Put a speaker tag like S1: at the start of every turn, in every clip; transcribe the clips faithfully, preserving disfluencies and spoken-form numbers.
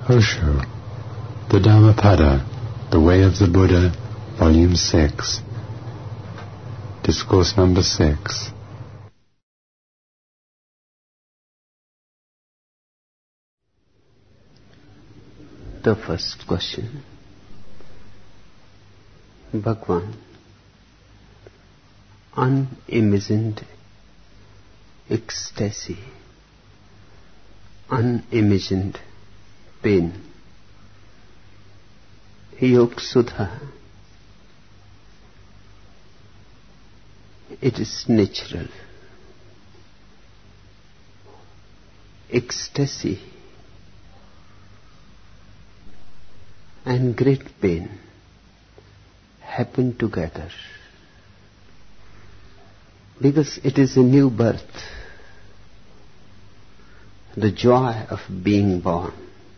S1: Osho, the Dhammapada, The Way of the Buddha, Volume six, Discourse Number six.
S2: The first question. Bhagwan, unimagined ecstasy, unimagined pain. Yog Sudha, it is natural. Ecstasy and great pain happen together because it is a new birth, the joy of being born,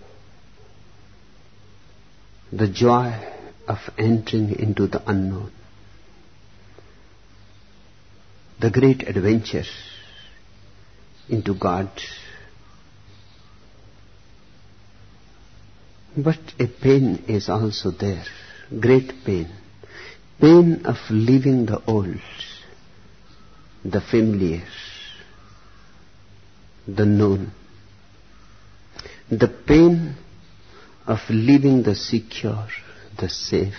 S2: the joy of entering into the unknown, the great adventure into God. But a pain is also there, great pain, pain of leaving the old, the familiar, the known, the pain of leaving the secure, the safe,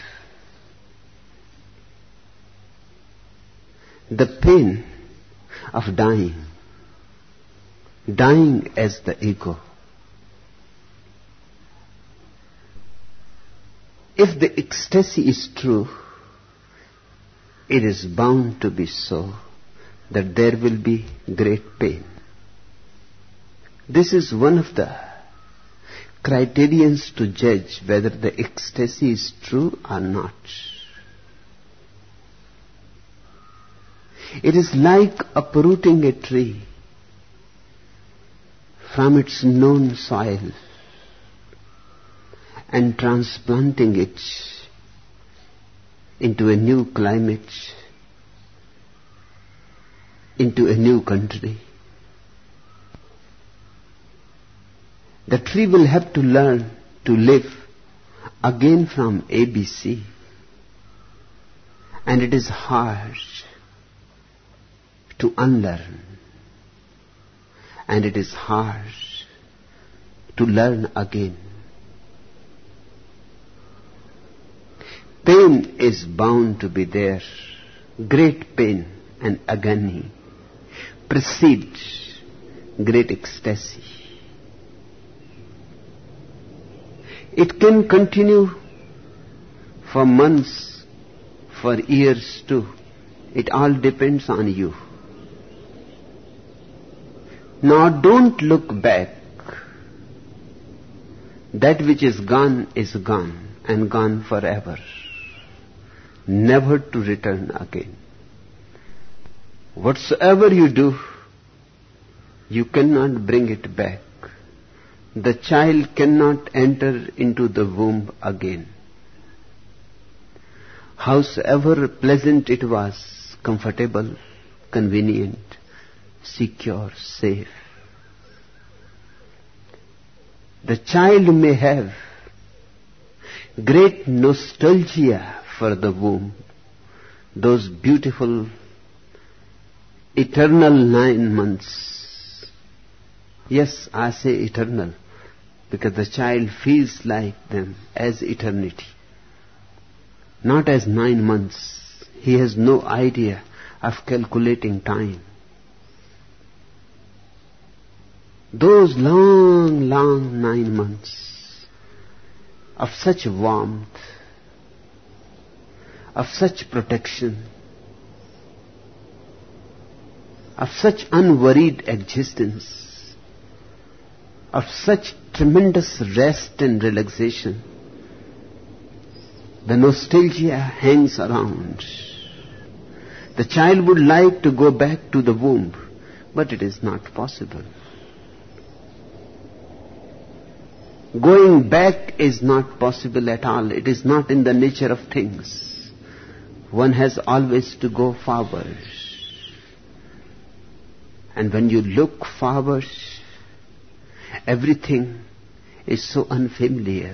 S2: the pain of dying, dying as the ego. If the ecstasy is true, it is bound to be so that there will be great pain. This is one of the criterions to judge whether the ecstasy is true or not. It is like uprooting a tree from its known soil and transplanting it into a new climate, into a new country. The tree will have to learn to live again from A B C. And it is hard to unlearn. And it is hard to learn again. Pain is bound to be there. Great pain and agony precedes great ecstasy. It can continue for months, for years too. It all depends on you. Now don't look back. That which is gone is gone, and gone forever, never to return again. Whatsoever you do, you cannot bring it back. The child cannot enter into the womb again. Howsoever pleasant it was, comfortable, convenient, secure, safe, the child may have great nostalgia for the womb, those beautiful eternal nine months. Yes, I say eternal, because the child feels like them as eternity, not as nine months. He has no idea of calculating time. Those long, long nine months of such warmth, of such protection, of such unworried existence, of such tremendous rest and relaxation, the nostalgia hangs around. The child would like to go back to the womb, but it is not possible. Going back is not possible at all. It is not in the nature of things. One has always to go forward. And when you look forward, everything is so unfamiliar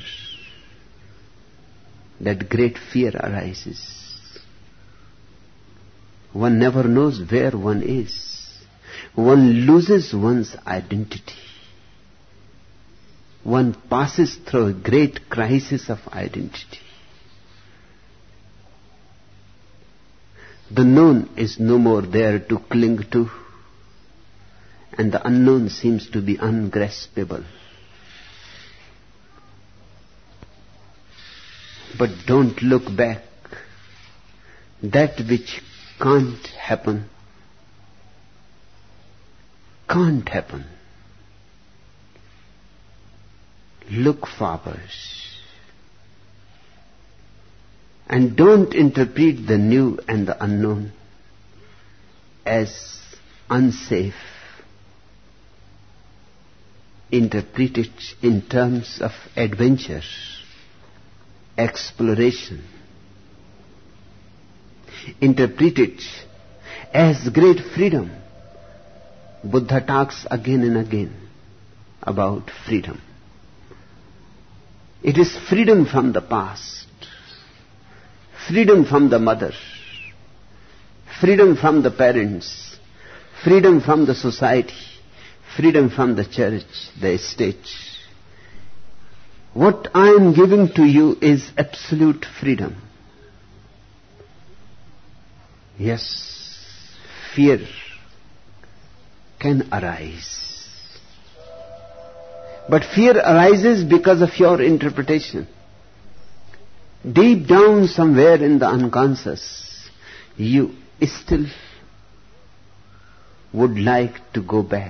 S2: that great fear arises. One never knows where one is. One loses one's identity. One passes through a great crisis of identity. The known is no more there to cling to, and the unknown seems to be ungraspable. But don't look back. That which can't happen, can't happen. Look forward. And don't interpret the new and the unknown as unsafe. Interpret it in terms of adventure, exploration. Interpret it as great freedom. Buddha talks again and again about freedom. It is freedom from the past, freedom from the mother, freedom from the parents, freedom from the society, freedom from the church, the state. What I am giving to you is absolute freedom. Yes, fear can arise. But fear arises because of your interpretation. Deep down somewhere in the unconscious, you still would like to go back,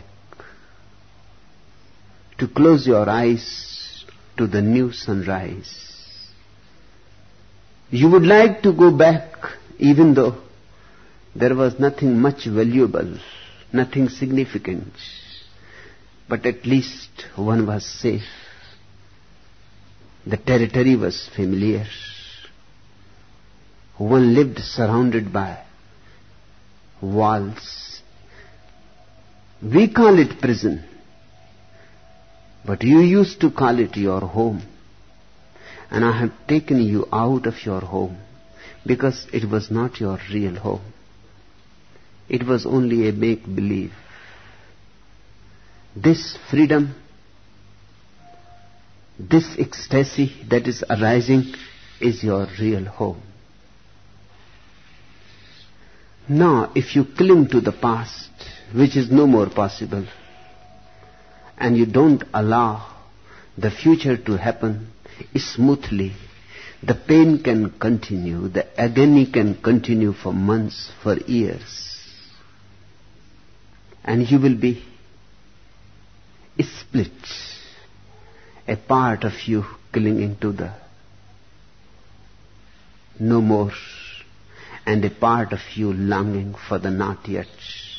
S2: to close your eyes to the new sunrise. You would like to go back even though there was nothing much valuable, nothing significant, but at least one was safe. The territory was familiar. One lived surrounded by walls. We call it prison, but you used to call it your home. And I have taken you out of your home because it was not your real home. It was only a make-believe. This freedom, this ecstasy that is arising is your real home. Now, if you cling to the past, which is no more possible, and you don't allow the future to happen smoothly, the pain can continue, the agony can continue for months, for years. And you will be split, a part of you clinging to the no more, and a part of you longing for the not yet.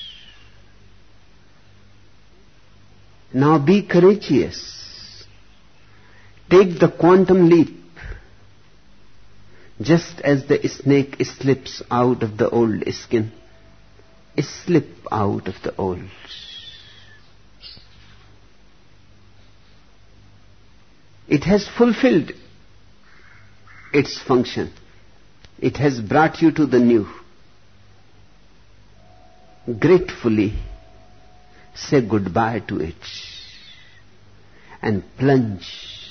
S2: Now be courageous. Take the quantum leap. Just as the snake slips out of the old skin, slip out of the old. It has fulfilled its function. It has brought you to the new. Gratefully say goodbye to it and plunge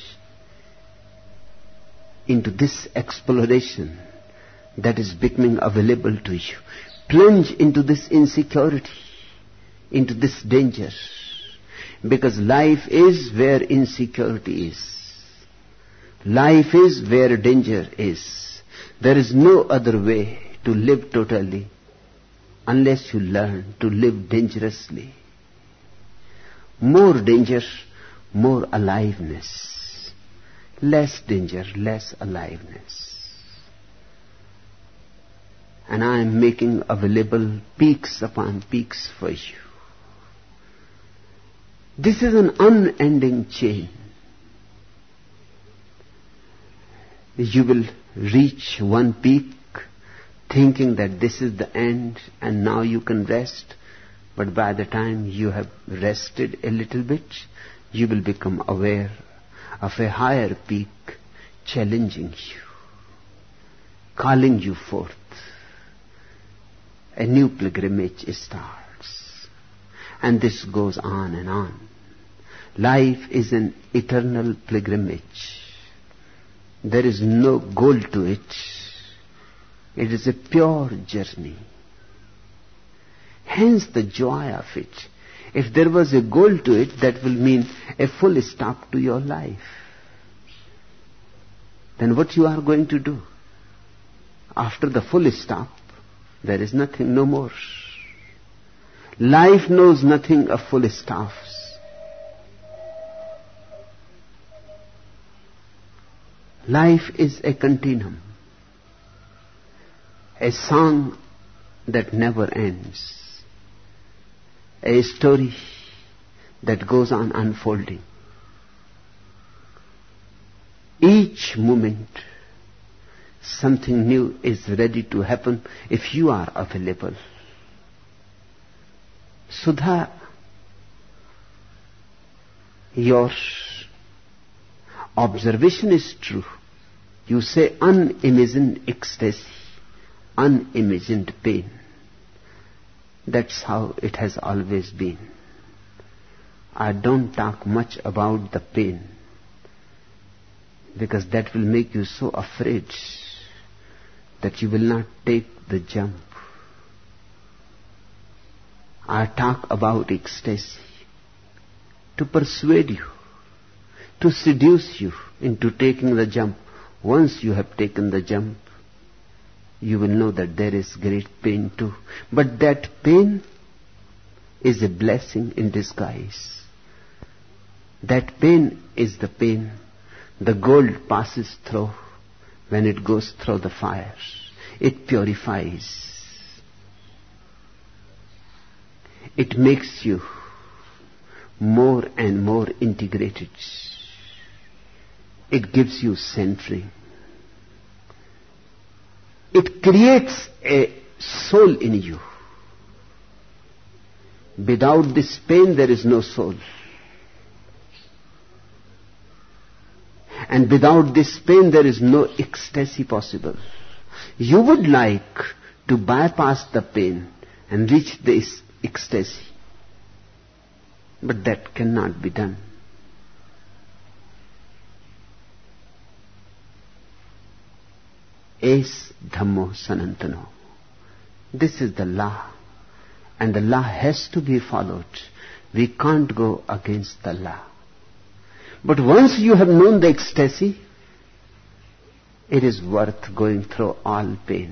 S2: into this exploration that is becoming available to you. Plunge into this insecurity, into this danger, because life is where insecurity is. Life is where danger is. There is no other way to live totally unless you learn to live dangerously. More danger, more aliveness. Less danger, less aliveness. And I am making available peaks upon peaks for you. This is an unending chain. You will reach one peak thinking that this is the end and now you can rest. But by the time you have rested a little bit, you will become aware of a higher peak challenging you, calling you forth. A new pilgrimage starts. And this goes on and on. Life is an eternal pilgrimage. There is no goal to it. It is a pure journey. Hence the joy of it. If there was a goal to it, that will mean a full stop to your life. Then what you are going to do? After the full stop, there is nothing, no more. Life knows nothing of full stops. Life is a continuum, a song that never ends, a story that goes on unfolding. Each moment, something new is ready to happen if you are available. Sudha, your observation is true. You say unimagined ecstasy, unimagined pain. That's how it has always been. I don't talk much about the pain, because that will make you so afraid that you will not take the jump. I talk about ecstasy to persuade you, to seduce you into taking the jump. Once you have taken the jump, you will know that there is great pain too. But that pain is a blessing in disguise. That pain is the pain the gold passes through when it goes through the fire. It purifies. It makes you more and more integrated. It gives you centering. It creates a soul in you. Without this pain, there is no soul. And without this pain, there is no ecstasy possible. You would like to bypass the pain and reach this ecstasy. But that cannot be done. Es Dhammo Sanantano. This is the law. And the law has to be followed. We can't go against the law. But once you have known the ecstasy, it is worth going through all pain.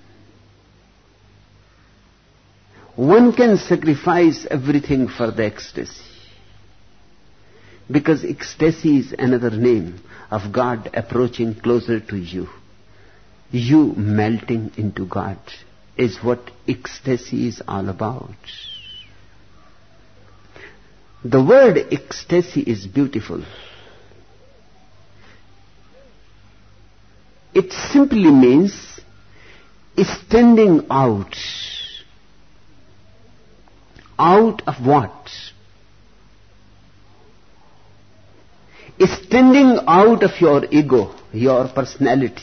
S2: One can sacrifice everything for the ecstasy. Because ecstasy is another name of God approaching closer to you. You melting into God is what ecstasy is all about. The word ecstasy is beautiful. It simply means standing out. Out of what? Standing out of your ego, your personality,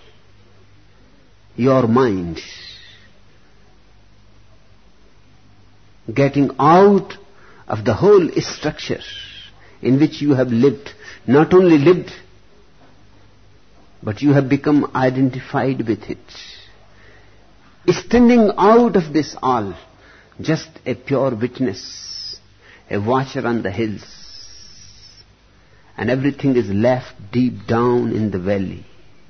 S2: your mind. Getting out of the whole structure in which you have lived. Not only lived, but you have become identified with it. Standing out of this all, just a pure witness, a watcher on the hills, and everything is left deep down in the valley.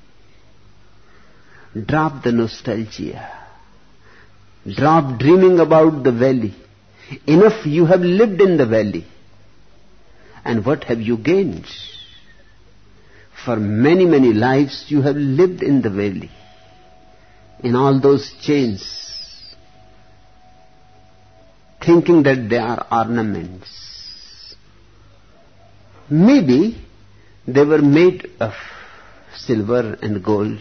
S2: Drop the nostalgia. Drop dreaming about the valley. Enough, you have lived in the valley. And what have you gained? For many, many lives you have lived in the valley. In all those chains. Thinking that they are ornaments. Maybe they were made of silver and gold.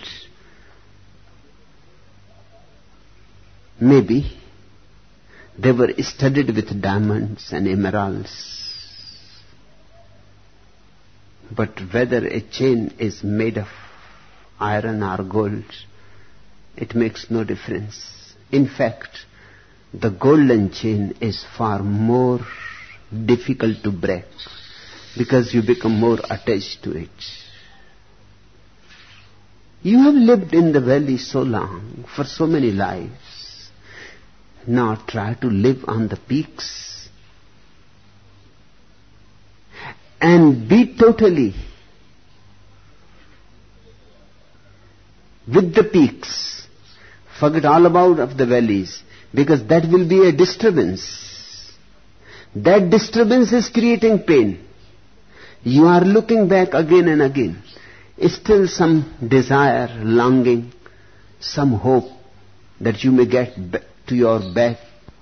S2: Maybe they were studded with diamonds and emeralds. But whether a chain is made of iron or gold, it makes no difference. In fact, the golden chain is far more difficult to break because you become more attached to it. You have lived in the valley so long, for so many lives. Now try to live on the peaks and be totally with the peaks. Forget all about of the valleys, because that will be a disturbance. That disturbance is creating pain. You are looking back again and again. Still some desire, longing, some hope that you may get back to your back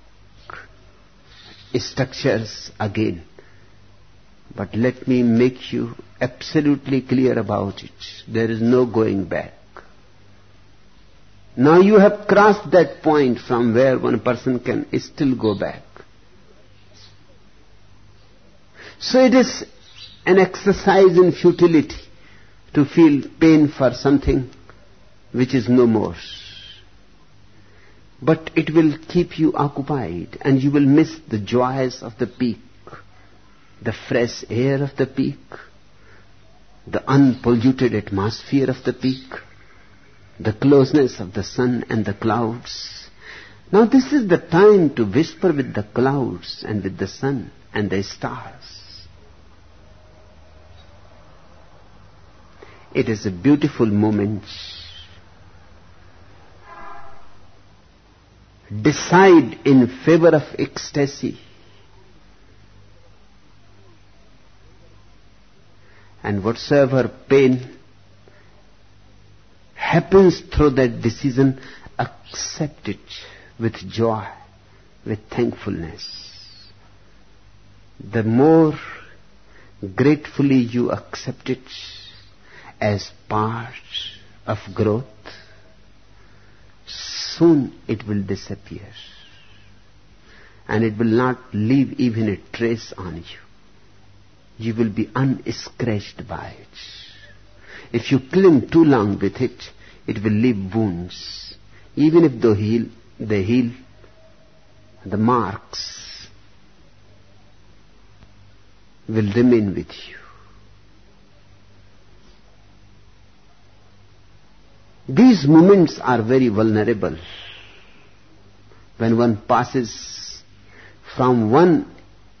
S2: structures again. But let me make you absolutely clear about it. There is no going back. Now you have crossed that point from where one person can still go back. So it is an exercise in futility to feel pain for something which is no more. But it will keep you occupied, and you will miss the joys of the peak, the fresh air of the peak, the unpolluted atmosphere of the peak, the closeness of the sun and the clouds. Now this is the time to whisper with the clouds and with the sun and the stars. It is a beautiful moment. Decide in favor of ecstasy. And whatsoever pain happens through that decision, accept it with joy, with thankfulness. The more gratefully you accept it as part of growth, soon it will disappear. And it will not leave even a trace on you. You will be unscratched by it. If you cling too long with it, it will leave wounds. Even if they heal, they heal, the marks will remain with you. These moments are very vulnerable. When one passes from one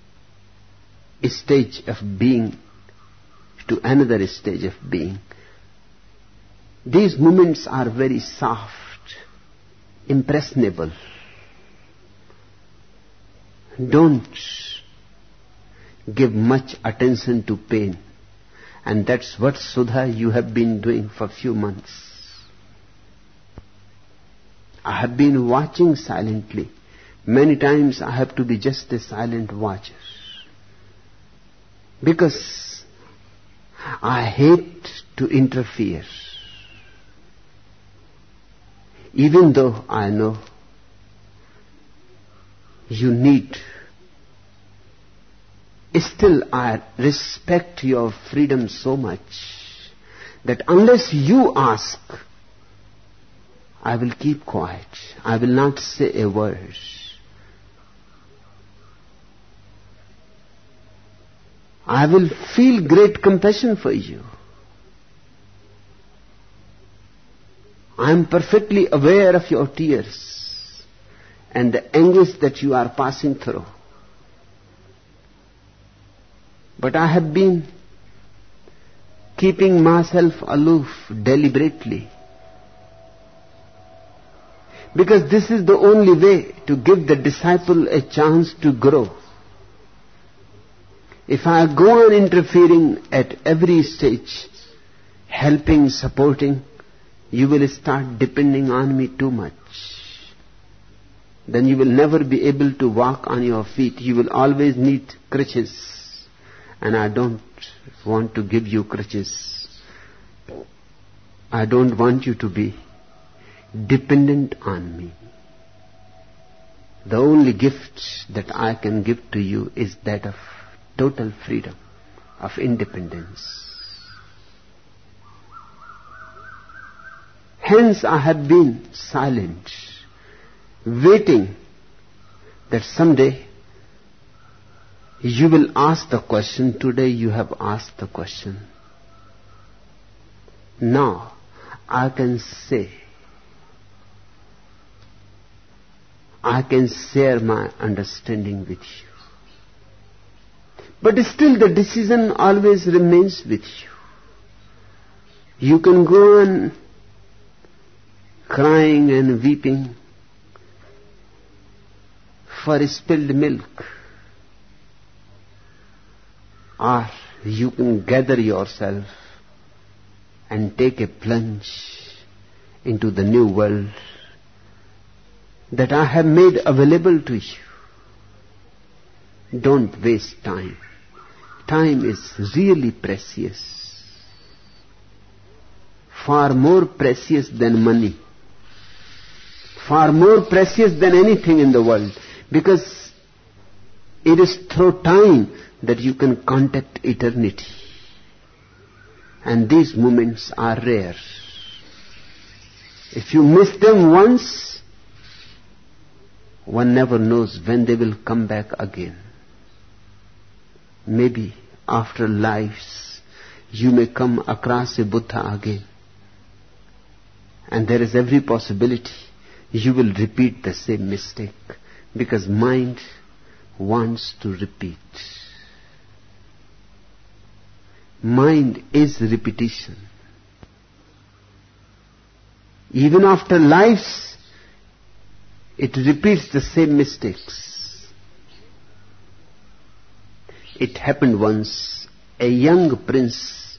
S2: stage of being to another stage of being, these moments are very soft, impressionable. Don't give much attention to pain. And that's what, Sudha, you have been doing for a few months. I have been watching silently. Many times I have to be just a silent watcher. Because I hate to interfere. Even though I know you need, still I respect your freedom so much that unless you ask, I will keep quiet. I will not say a word. I will feel great compassion for you. I am perfectly aware of your tears and the anguish that you are passing through. But I have been keeping myself aloof deliberately, because this is the only way to give the disciple a chance to grow. If I go on interfering at every stage, helping, supporting, you will start depending on me too much. Then you will never be able to walk on your feet. You will always need crutches. And I don't want to give you crutches. I don't want you to be dependent on me. The only gift that I can give to you is that of total freedom, of independence. Hence I have been silent, waiting that someday you will ask the question. Today you have asked the question. Now I can say, I can share my understanding with you. But still the decision always remains with you. You can go on crying and weeping for spilled milk, or you can gather yourself and take a plunge into the new world that I have made available to you. Don't waste time. Time is really precious. Far more precious than money. Far more precious than anything in the world. Because it is through time that you can contact eternity. And these moments are rare. If you miss them once, one never knows when they will come back again. Maybe after lives, you may come across a Buddha again. And there is every possibility you will repeat the same mistake, because mind wants to repeat. Mind is repetition. Even after lives, it repeats the same mistakes. It happened once. A young prince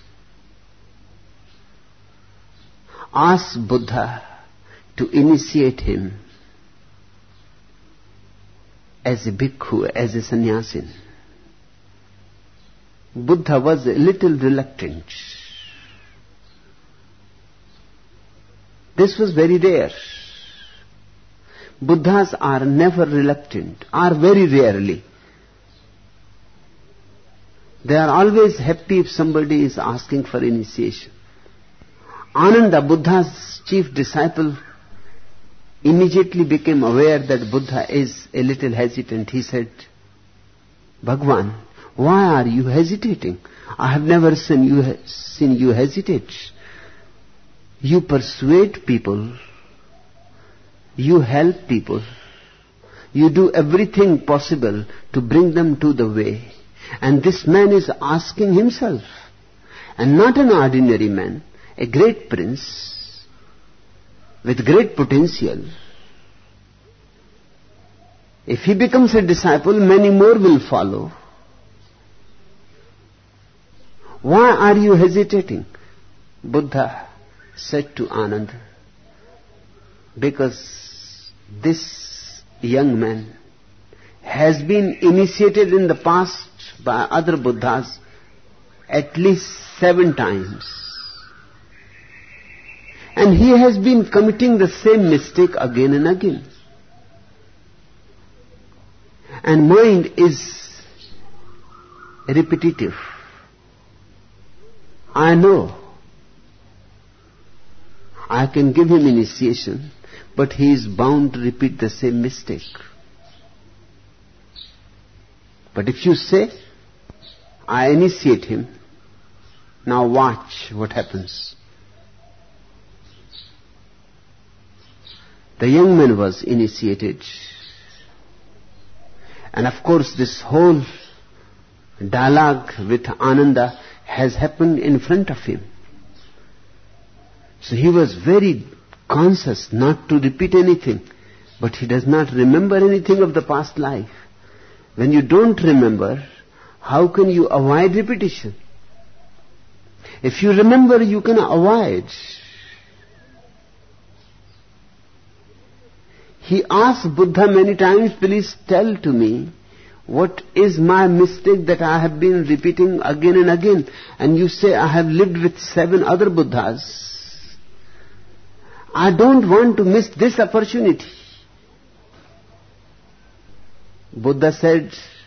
S2: asked Buddha to initiate him as a bhikkhu, as a sannyasin. Buddha was a little reluctant. This was very rare. Buddhas are never reluctant, are very rarely. They are always happy if somebody is asking for initiation. Ananda, Buddha's chief disciple, immediately became aware that Buddha is a little hesitant. He said, Bhagwan, why are you hesitating? I have never seen you, seen you hesitate. You persuade people. You help people. You do everything possible to bring them to the way. And this man is asking himself, and not an ordinary man, a great prince with great potential. If he becomes a disciple, many more will follow. Why are you hesitating? Buddha said to Ananda, because this young man has been initiated in the past by other Buddhas at least seven times. And he has been committing the same mistake again and again. And mind is repetitive. I know. I can give him initiation, but he is bound to repeat the same mistake. But if you say, I initiate him, now watch what happens. The young man was initiated. And of course this whole dialogue with Ananda has happened in front of him. So he was very conscious not to repeat anything, but he does not remember anything of the past life. When you don't remember, how can you avoid repetition? If you remember, you can avoid. He asked Buddha many times, please tell to me, what is my mistake that I have been repeating again and again? And you say, I have lived with seven other Buddhas. I don't want to miss this opportunity. Buddha said,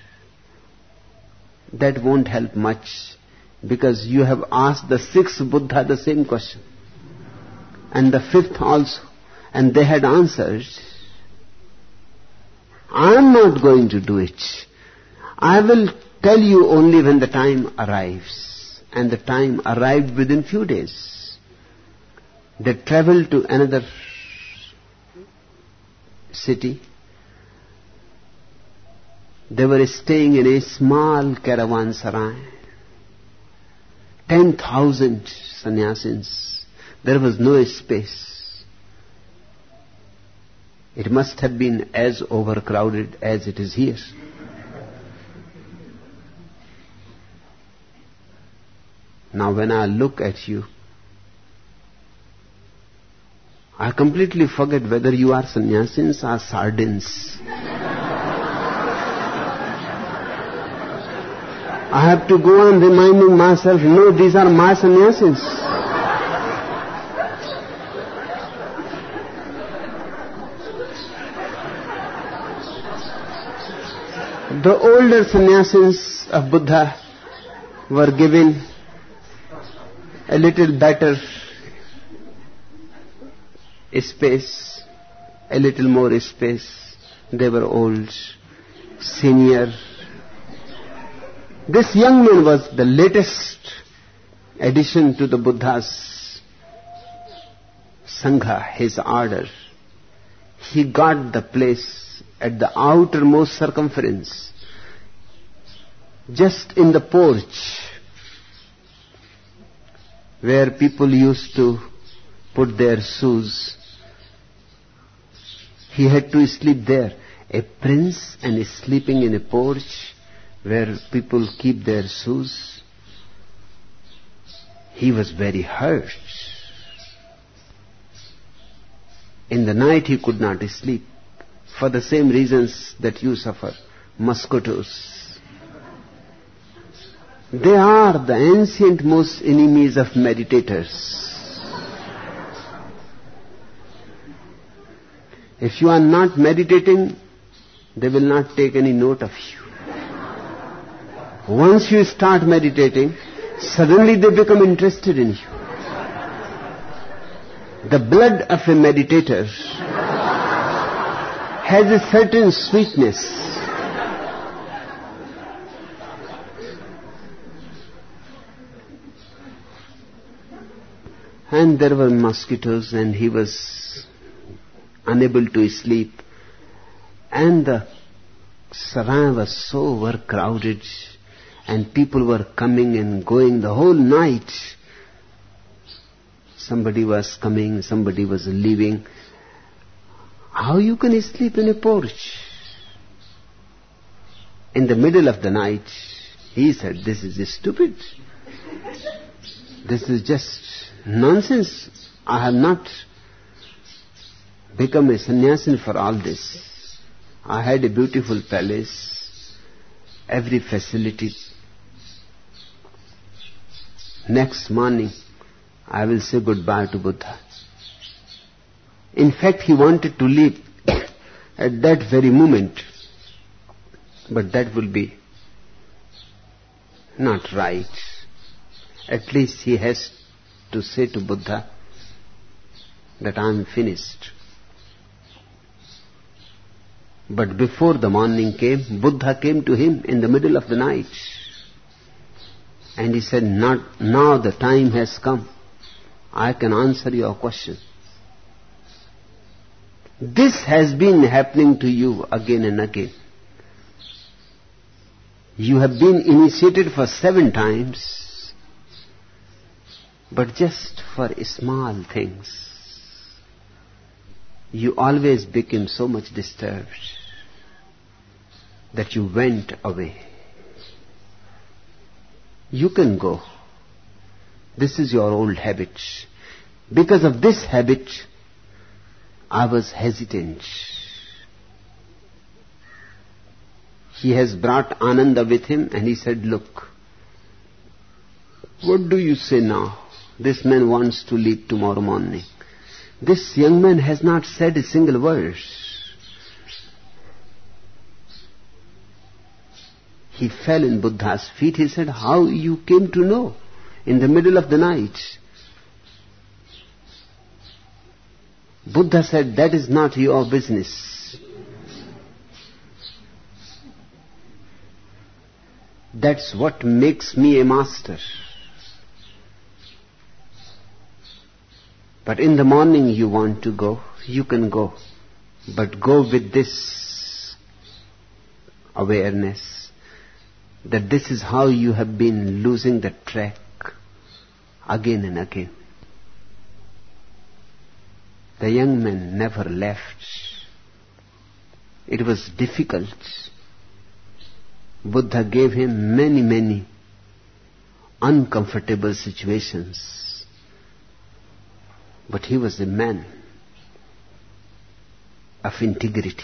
S2: that won't help much, because you have asked the sixth Buddha the same question. and the fifth also. And they had answered, I am not going to do it. I will tell you only when the time arrives. And the time arrived within few days. They traveled to another city. They were staying in a small caravanserai. Ten thousand sannyasins. There was no space. It must have been as overcrowded as it is here. Now when I look at you, I completely forget whether you are sannyasins or sardines. I have to go on reminding myself, no, these are my sannyasins. The older sannyasins of Buddha were given a little better space, a little more space. They were old, senior. This young man was the latest addition to the Buddha's Sangha, his order. He got the place at the outermost circumference, just in the porch, where people used to put their shoes. He had to sleep there. A prince and is sleeping in a porch where people keep their shoes. He was very hurt. In the night he could not sleep for the same reasons that you suffer. Mosquitoes. They are the ancient most enemies of meditators. If you are not meditating, they will not take any note of you. Once you start meditating, suddenly they become interested in you. The blood of a meditator has a certain sweetness. And there were mosquitoes and he was unable to sleep. And the sarai was so overcrowded and people were coming and going the whole night. Somebody was coming, somebody was leaving. How you can sleep in a porch? In the middle of the night, he said, this is stupid. This is just nonsense. I have not become a sannyasin for all this. I had a beautiful palace, every facility. Next morning, I will say goodbye to Buddha. In fact, he wanted to leave at that very moment. But that will be not right. At least he has to say to Buddha that I am finished. But before the morning came, Buddha came to him in the middle of the night. And he said, Not, now the time has come. I can answer your question. This has been happening to you again and again. You have been initiated for seven times, but just for small things. You always became so much disturbed that you went away. You can go. This is your old habit. Because of this habit, I was hesitant. He has brought Ananda with him and he said, look, what do you say now? This man wants to leave tomorrow morning. This young man has not said a single word. He fell in Buddha's feet. He said, how you came to know in the middle of the night? Buddha said, that is not your business. That's what makes me a master. But in the morning you want to go, you can go. But go with this awareness that this is how you have been losing the track again and again. The young man never left. It was difficult. Buddha gave him many, many uncomfortable situations. But he was a man of integrity,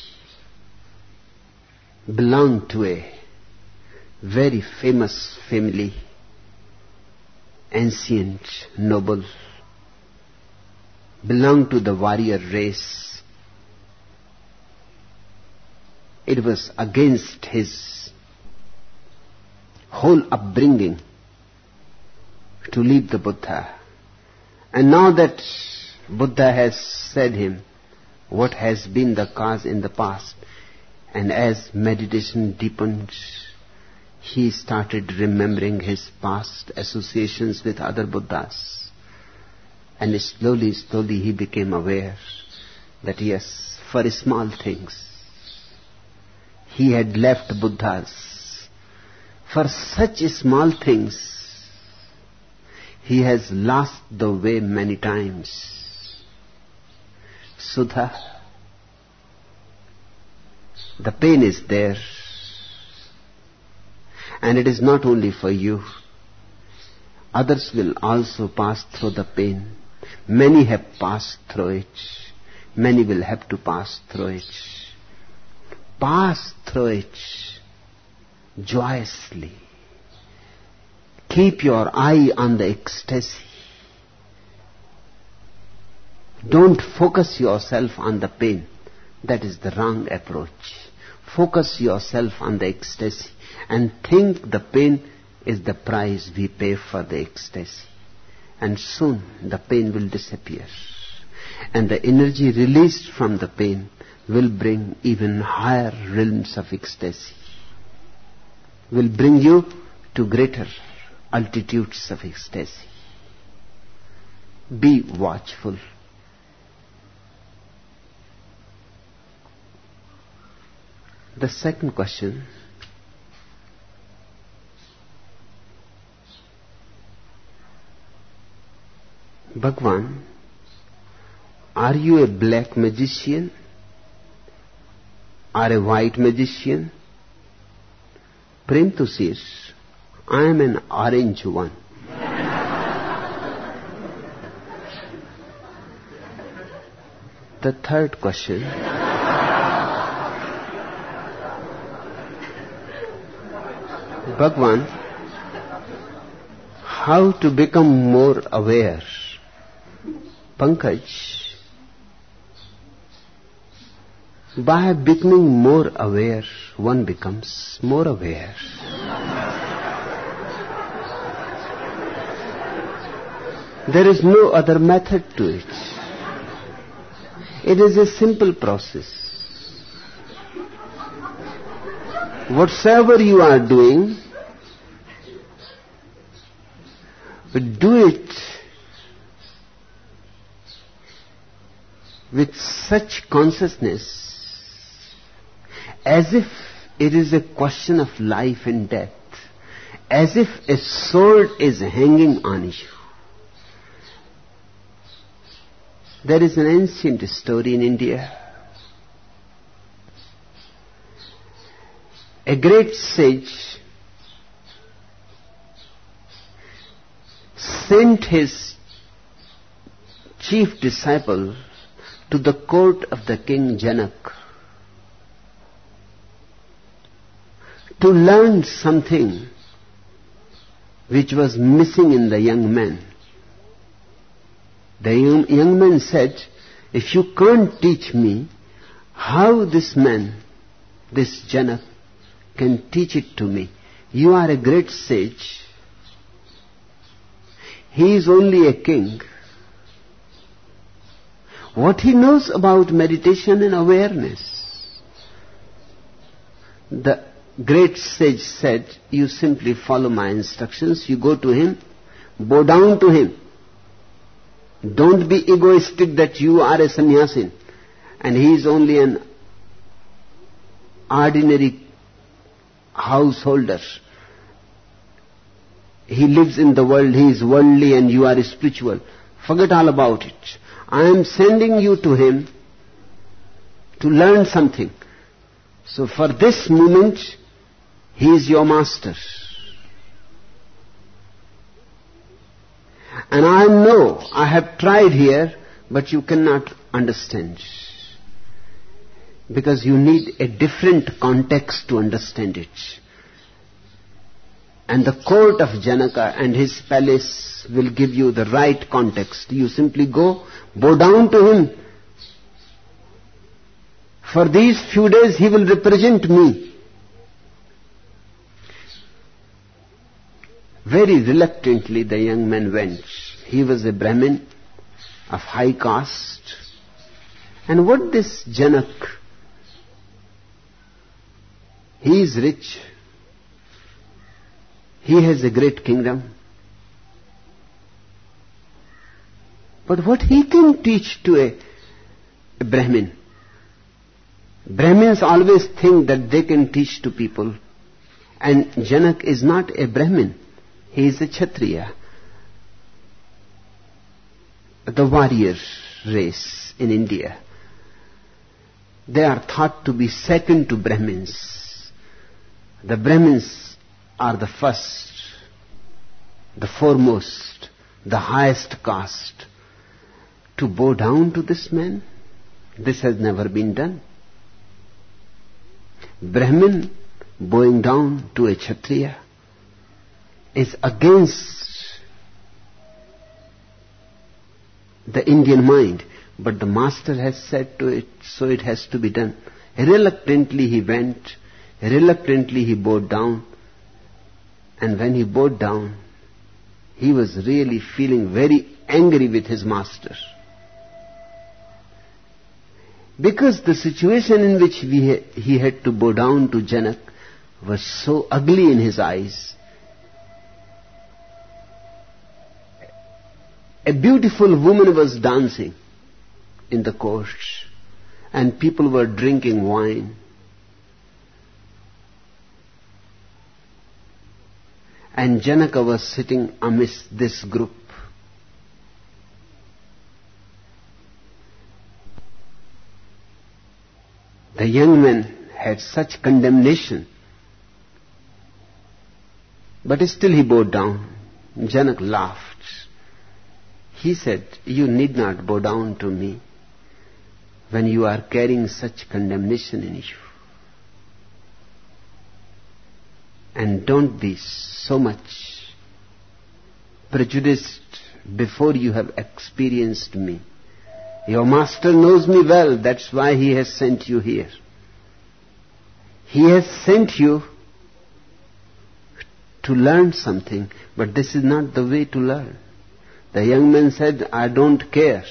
S2: belonged to a very famous family, ancient, noble, belonged to the warrior race. It was against his whole upbringing to leave the Buddha. And now that Buddha has said him what has been the cause in the past, and as meditation deepened, he started remembering his past associations with other Buddhas. And slowly, slowly he became aware that yes, for small things, he had left Buddhas. For such small things, he has lost the way many times. Sudha, the pain is there. And it is not only for you. Others will also pass through the pain. Many have passed through it. Many will have to pass through it. Pass through it joyously. Keep your eye on the ecstasy. Don't focus yourself on the pain. That is the wrong approach. Focus yourself on the ecstasy and think the pain is the price we pay for the ecstasy. And soon the pain will disappear. And the energy released from the pain will bring even higher realms of ecstasy. Will bring you to greater altitudes of ecstasy. Be watchful. The second question, Bhagwan, are you a black magician or a white magician? Prem to says, I am an orange one. The third question, Bhagwan, how to become more aware? Pankaj, by becoming more aware, one becomes more aware. There is no other method to it. It is a simple process. Whatsoever you are doing, do it with such consciousness as if it is a question of life and death, as if a sword is hanging on you. There is an ancient story in India. A great sage sent his chief disciple to the court of the king Janak to learn something which was missing in the young man. The young, young man said, if you can't teach me how this man, this Janak, can teach it to me. You are a great sage. He is only a king. what he knows about meditation and awareness. The great sage said, you simply follow my instructions, you go to him, bow down to him. Don't be egoistic that you are a sannyasin and he is only an ordinary householder. He lives in the world, he is worldly and you are spiritual. Forget all about it. I am sending you to him to learn something. So for this moment, he is your master. And I know, I have tried here, but you cannot understand. Because you need a different context to understand it. And the court of Janaka and his palace will give you the right context. You simply go, bow down to him. For these few days he will represent me. Very reluctantly the young man went. He was a Brahmin of high caste. And what this Janak? He is rich. He has a great kingdom. But what he can teach to a, a Brahmin? Brahmins always think that they can teach to people. And Janak is not a Brahmin. He is a Kshatriya. The warrior race in India. They are thought to be second to Brahmins. The Brahmins are the first, the foremost, the highest caste. To bow down to this man, this has never been done. Brahmin bowing down to a Kshatriya is against the Indian mind, but the master has said to it, so it has to be done. Reluctantly he went, reluctantly he bowed down, and when he bowed down, he was really feeling very angry with his master. Because the situation in which we ha- he had to bow down to Janak was so ugly in his eyes. A beautiful woman was dancing in the court, and people were drinking wine. And Janaka was sitting amidst this group. The young man had such condemnation, but still he bowed down. Janak laughed. He said, you need not bow down to me when you are carrying such condemnation in you. And don't be so much prejudiced before you have experienced me. Your master knows me well, that's why he has sent you here. He has sent you to learn something, but this is not the way to learn. The young man said, I don't care.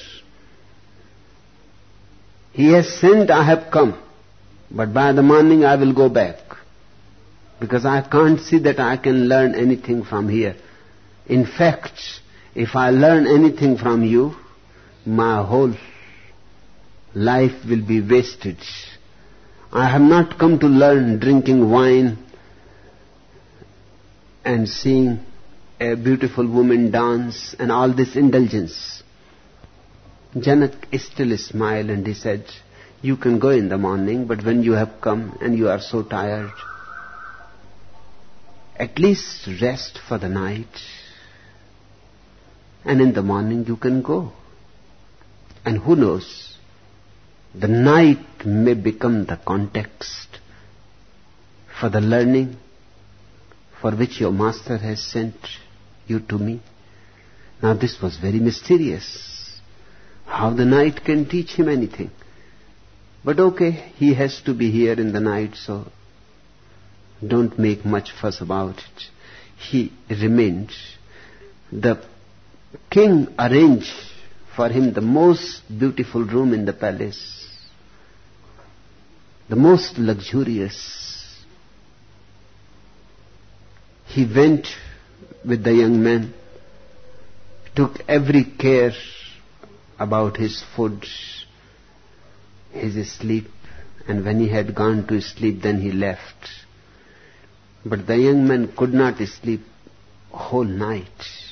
S2: He has sent, I have come, but by the morning I will go back. Because I can't see that I can learn anything from here. In fact, if I learn anything from you, my whole life will be wasted. I have not come to learn drinking wine and seeing a beautiful woman dance and all this indulgence. Janak still smiled and he said, you can go in the morning, but when you have come and you are so tired, at least rest for the night, and in the morning you can go. And who knows, the night may become the context for the learning for which your master has sent you to me. Now this was very mysterious. How the night can teach him anything. But okay, he has to be here in the night, so don't make much fuss about it. He remained. The king arranged for him the most beautiful room in the palace, the most luxurious. He went with the young man, took every care about his food, his sleep, and when he had gone to sleep, then he left. But the young man could not sleep whole night,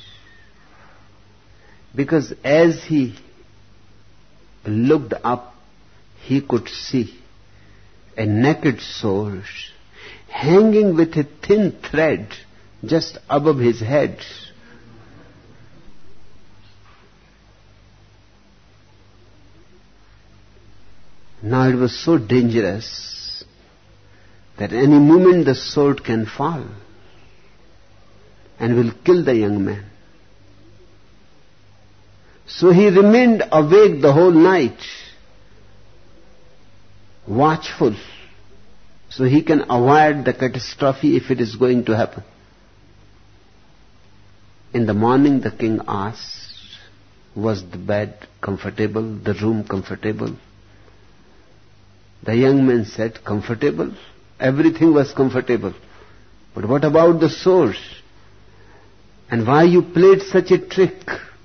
S2: because as he looked up, he could see a naked sword hanging with a thin thread just above his head. Now it was so dangerous that any moment the sword can fall and will kill the young man. So he remained awake the whole night, watchful, so he can avoid the catastrophe if it is going to happen. In the morning the king asked, was the bed comfortable, the room comfortable? The young man said, comfortable? Everything was comfortable. But what about the sword? And why you played such a trick?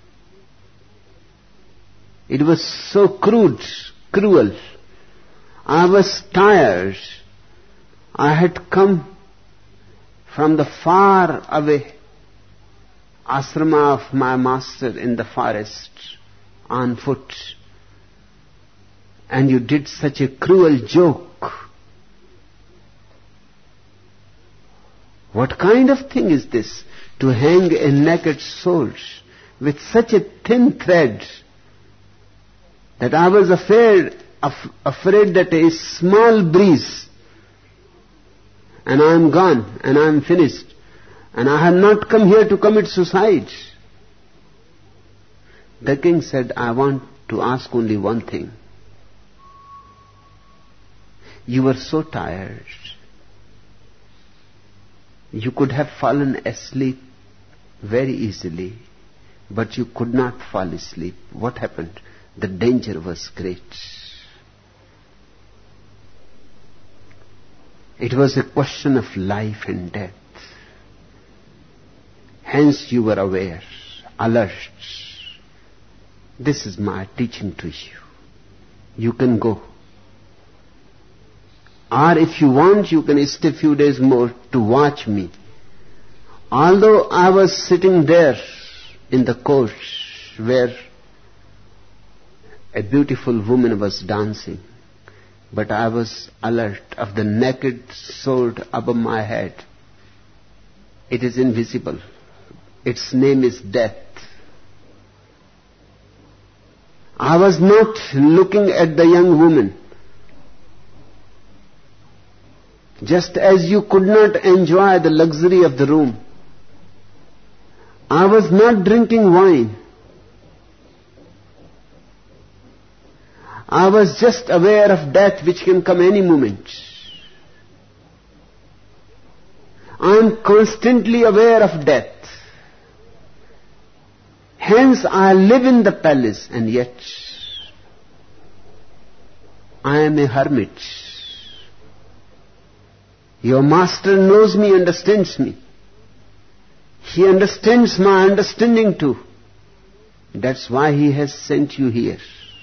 S2: It was so crude, cruel. I was tired. I had come from the far away ashrama of my master in the forest on foot. And you did such a cruel joke. What kind of thing is this, to hang a naked sword with such a thin thread that I was afraid, af- afraid that a small breeze and I am gone and I am finished, and I have not come here to commit suicide. The king said, I want to ask only one thing. You were so tired. You could have fallen asleep very easily, but you could not fall asleep. What happened? The danger was great. It was a question of life and death. Hence you were aware, alert. This is my teaching to you. You can go. Or if you want, you can stay a few days more to watch me. Although I was sitting there in the court where a beautiful woman was dancing, but I was alert of the naked sword above my head. It is invisible. Its name is death. I was not looking at the young woman. Just as you could not enjoy the luxury of the room, I was not drinking wine. I was just aware of death which can come any moment. I am constantly aware of death. Hence I live in the palace, and yet I am a hermit. Your master knows me, understands me. He understands my understanding too. That's why he has sent you here.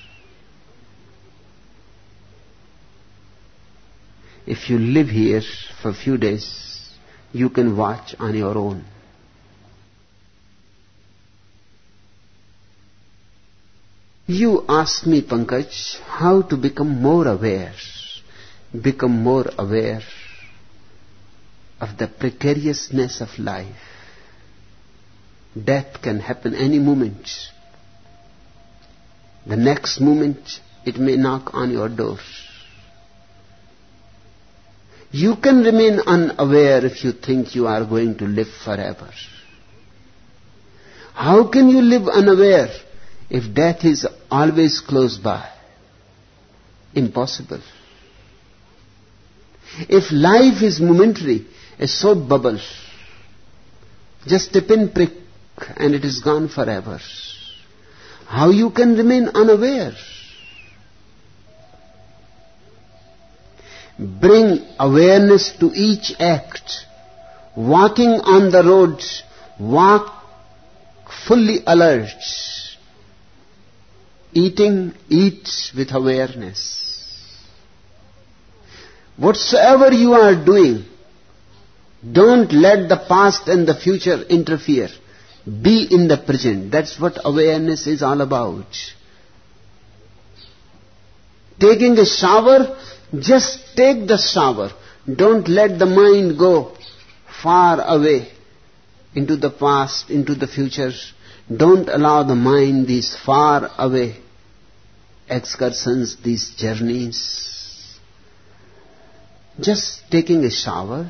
S2: If you live here for a few days, you can watch on your own. You asked me, Pankaj, how to become more aware, become more aware of the precariousness of life. Death can happen any moment. The next moment, it may knock on your door. You can remain unaware if you think you are going to live forever. How can you live unaware if death is always close by? Impossible. If life is momentary, a soap bubble, just a pinprick and it is gone forever. How you can remain unaware? Bring awareness to each act. Walking on the road, walk fully alert. Eating, eat with awareness. Whatsoever you are doing, don't let the past and the future interfere. Be in the present. That's what awareness is all about. Taking a shower, just take the shower. Don't let the mind go far away into the past, into the future. Don't allow the mind these far away excursions, these journeys. Just taking a shower,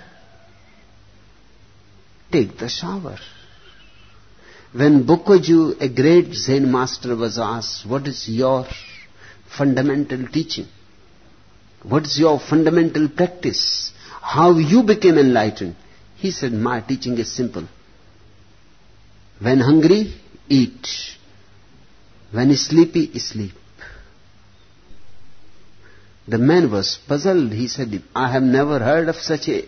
S2: take the shower. When Bokkaju, a great Zen master, was asked, what is your fundamental teaching? What is your fundamental practice? How you became enlightened? He said, my teaching is simple. When hungry, eat. When sleepy, sleep. The man was puzzled. He said, I have never heard of such a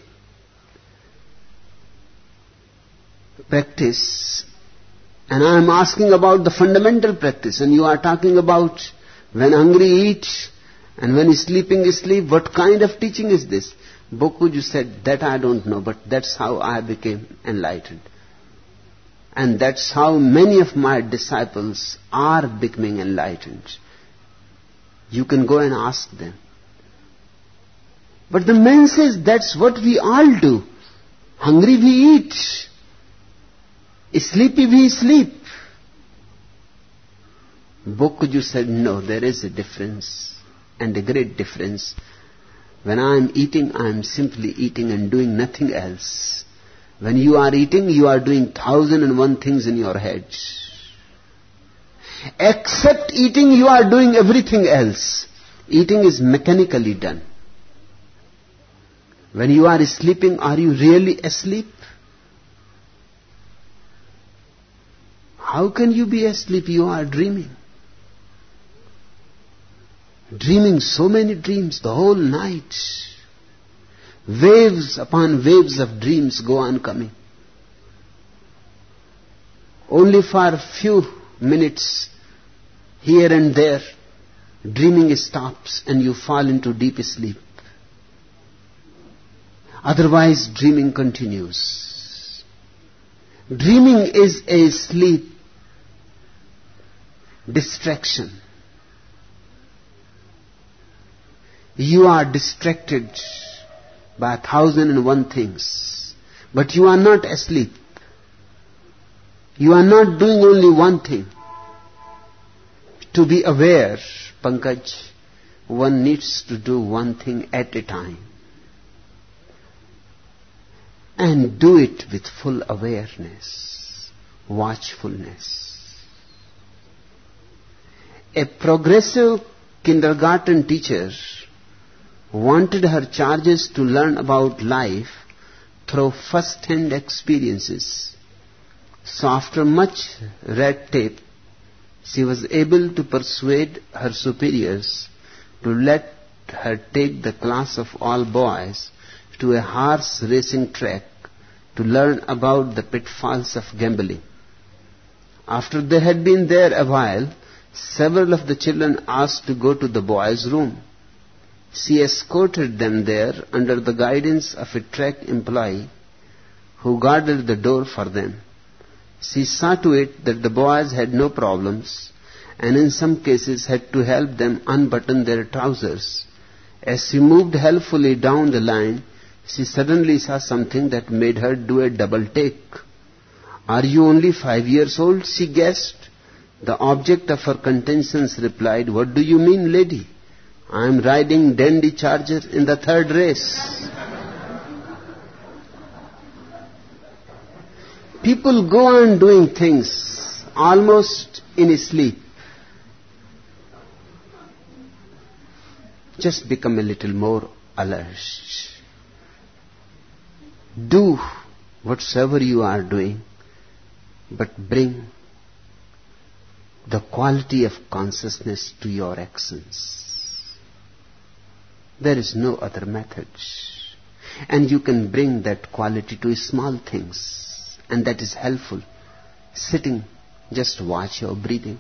S2: practice. And I am asking about the fundamental practice. And you are talking about when hungry, eat. And when sleeping, sleep. What kind of teaching is this? Bokkaju said, that I don't know, but that's how I became enlightened. And that's how many of my disciples are becoming enlightened. You can go and ask them. But the man says, that's what we all do. Hungry we eat. Sleepy we sleep. Bokkaju said, no, there is a difference, and a great difference. When I am eating, I am simply eating and doing nothing else. When you are eating, you are doing thousand and one things in your head. Except eating, you are doing everything else. Eating is mechanically done. When you are sleeping, are you really asleep? How can you be asleep? You are dreaming. Dreaming so many dreams the whole night. Waves upon waves of dreams go on coming. Only for a few minutes here and there, dreaming stops and you fall into deep sleep. Otherwise, dreaming continues. Dreaming is a sleep distraction. You are distracted by a thousand and one things, but you are not asleep. You are not doing only one thing. To be aware, Pankaj, one needs to do one thing at a time. And do it with full awareness, watchfulness. A progressive kindergarten teacher wanted her charges to learn about life through first-hand experiences. So after much red tape, she was able to persuade her superiors to let her take the class of all boys to a horse racing track to learn about the pitfalls of gambling. After they had been there a while, several of the children asked to go to the boys' room. She escorted them there under the guidance of a track employee who guarded the door for them. She saw to it that the boys had no problems, and in some cases had to help them unbutton their trousers. As she moved helpfully down the line, she suddenly saw something that made her do a double take. Are you only five years old? She guessed. The object of her contentions replied, what do you mean, lady? I am riding dandy charger in the third race. People go on doing things almost in sleep. Just become a little more alert. Do whatsoever you are doing, but bring the quality of consciousness to your actions. There is no other method. And you can bring that quality to small things, and that is helpful. Sitting, just watch your breathing.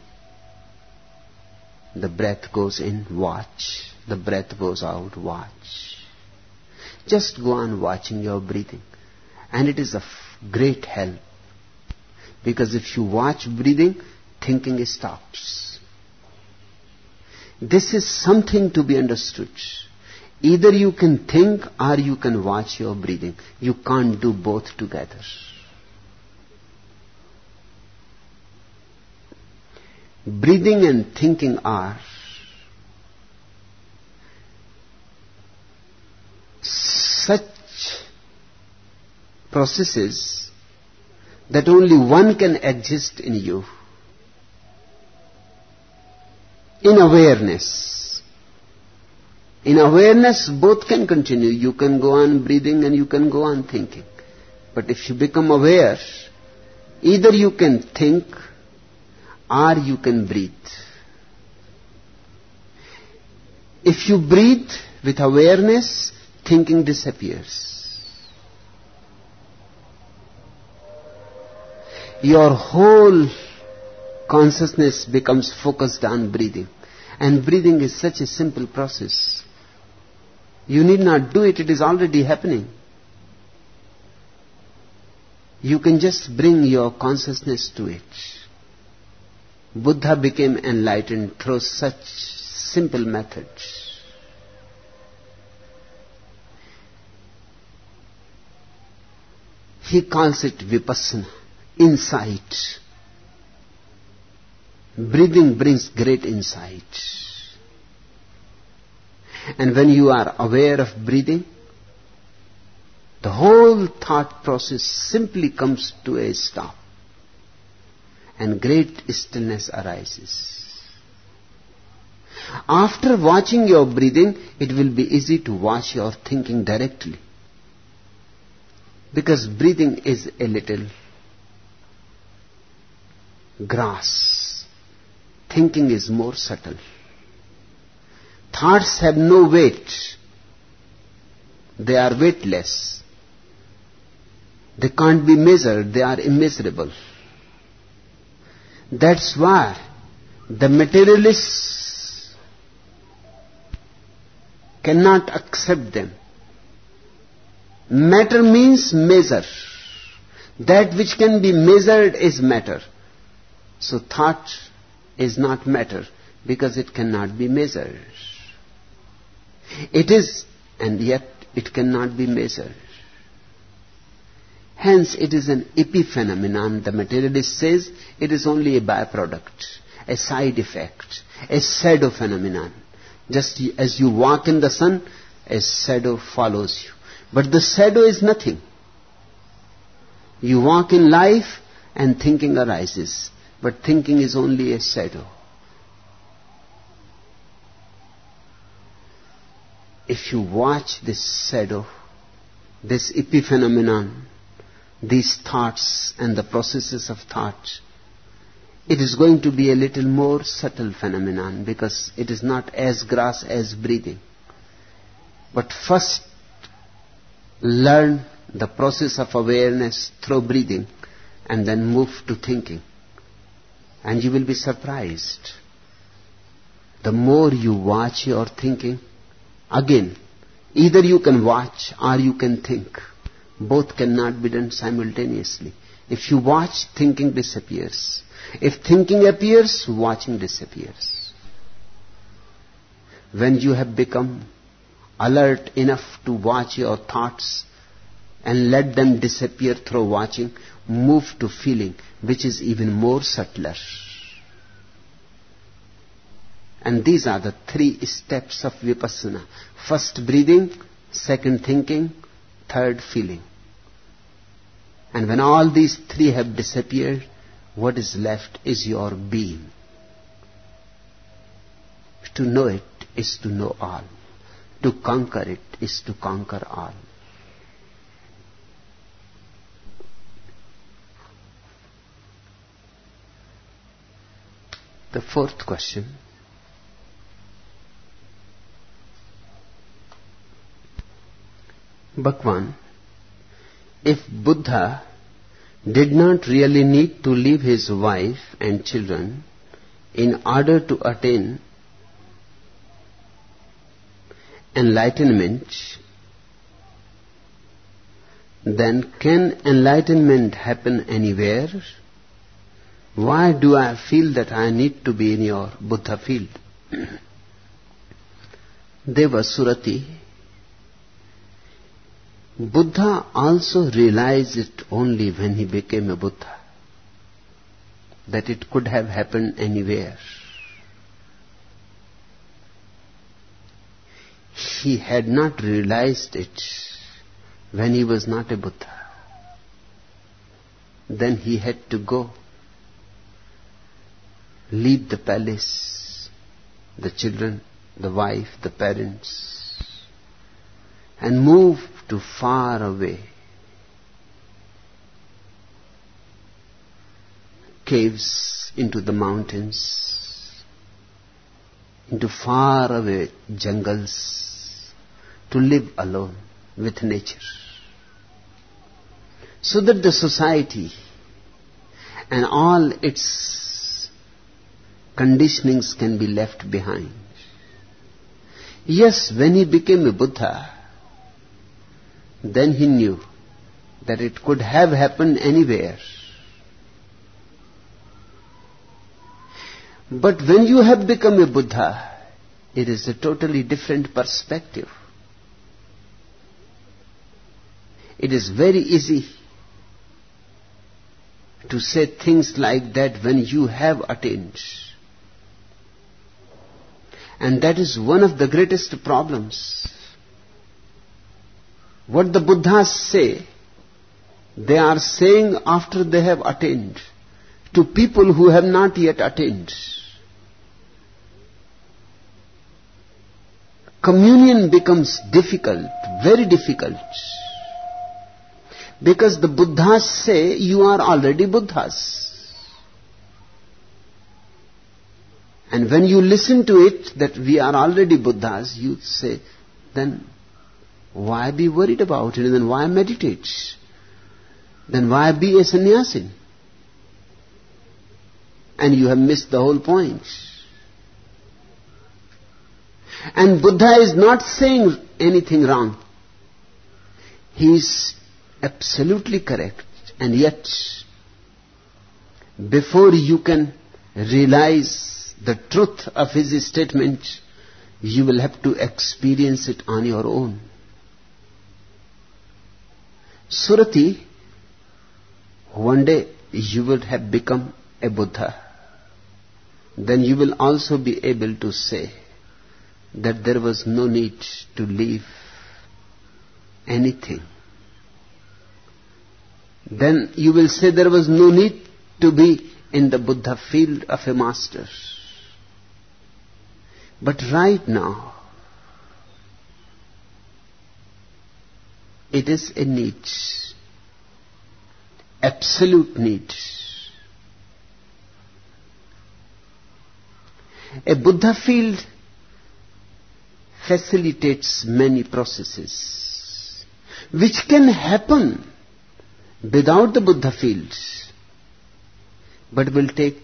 S2: The breath goes in, watch. The breath goes out, watch. Just go on watching your breathing. And it is of great help. Because if you watch breathing, thinking stops. This is something to be understood. Either you can think or you can watch your breathing. You can't do both together. Breathing and thinking are such processes that only one can exist in you. In awareness. In awareness, both can continue. You can go on breathing and you can go on thinking. But if you become aware, either you can think or you can breathe. If you breathe with awareness, thinking disappears. Your whole consciousness becomes focused on breathing. And breathing is such a simple process. You need not do it, it is already happening. You can just bring your consciousness to it. Buddha became enlightened through such simple methods. He calls it vipassana, insight. Breathing brings great insight. And when you are aware of breathing, the whole thought process simply comes to a stop. And great stillness arises. After watching your breathing, it will be easy to watch your thinking directly. Because breathing is a little grass. Thinking is more subtle. Thoughts have no weight. They are weightless. They can't be measured. They are immeasurable. That's why the materialists cannot accept them. Matter means measure. That which can be measured is matter. So thought is not matter because it cannot be measured. It is, and yet it cannot be measured. Hence it is an epiphenomenon. The materialist says it is only a byproduct, a side effect, a shadow phenomenon. Just as you walk in the sun, a shadow follows you. But the shadow is nothing. You walk in life and thinking arises. But thinking is only a shadow. If you watch this shadow, this epiphenomenon, these thoughts and the processes of thought, it is going to be a little more subtle phenomenon because it is not as gross as breathing. But first, learn the process of awareness through breathing and then move to thinking. And you will be surprised. The more you watch your thinking, again, either you can watch or you can think. Both cannot be done simultaneously. If you watch, thinking disappears. If thinking appears, watching disappears. When you have become alert enough to watch your thoughts and let them disappear through watching, move to feeling, which is even more subtler. And these are the three steps of vipassana. First breathing, second thinking, third feeling. And when all these three have disappeared, what is left is your being. To know it is to know all. To conquer it is to conquer all. The fourth question. Bhagwan, if Buddha did not really need to leave his wife and children in order to attain enlightenment, then can enlightenment happen anywhere? Why do I feel that I need to be in your Buddha field? Devasurati, Buddha also realized it only when he became a Buddha, that it could have happened anywhere. He had not realized it when he was not a Buddha. Then he had to go, leave the palace, the children, the wife, the parents, and move to far away caves, into the mountains, into far away jungles, to live alone with nature, so that the society and all its conditionings can be left behind. Yes, when he became a Buddha, then he knew that it could have happened anywhere. But when you have become a Buddha, it is a totally different perspective. It is very easy to say things like that when you have attained. And that is one of the greatest problems. What the Buddhas say, they are saying after they have attained, to people who have not yet attained. Communion becomes difficult, very difficult. Because the Buddhas say you are already Buddhas. And when you listen to it that we are already Buddhas, you say, then why be worried about it? Then why meditate? Then why be a sannyasin? And you have missed the whole point. And Buddha is not saying anything wrong. He is absolutely correct. And yet, before you can realize the truth of his statement, you will have to experience it on your own. Surati, one day you would have become a Buddha. Then you will also be able to say that there was no need to leave anything. Then you will say there was no need to be in the Buddha field of a master. But right now, it is a need, absolute need. A Buddha field facilitates many processes which can happen without the Buddha field, but will take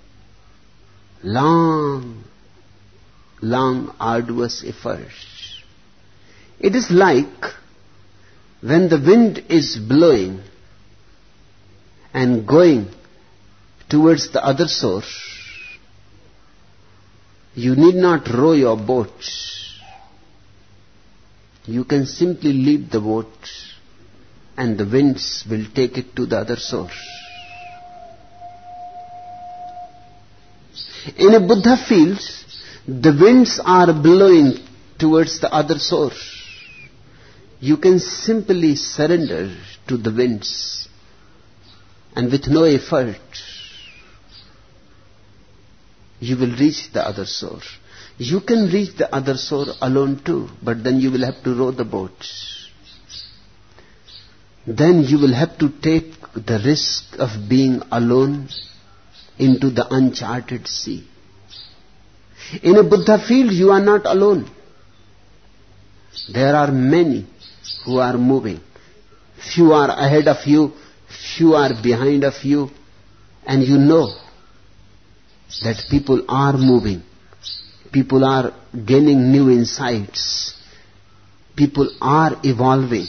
S2: long, long, arduous effort. It is like when the wind is blowing and going towards the other shore, you need not row your boat. You can simply leave the boat and the winds will take it to the other shore. In a Buddha field, the winds are blowing towards the other shore. You can simply surrender to the winds, and with no effort, you will reach the other shore. You can reach the other shore alone too, but then you will have to row the boat. Then you will have to take the risk of being alone into the uncharted sea. In a Buddha field, you are not alone. There are many who are moving. Few are ahead of you, few are behind of you, and you know that people are moving. People are gaining new insights. People are evolving.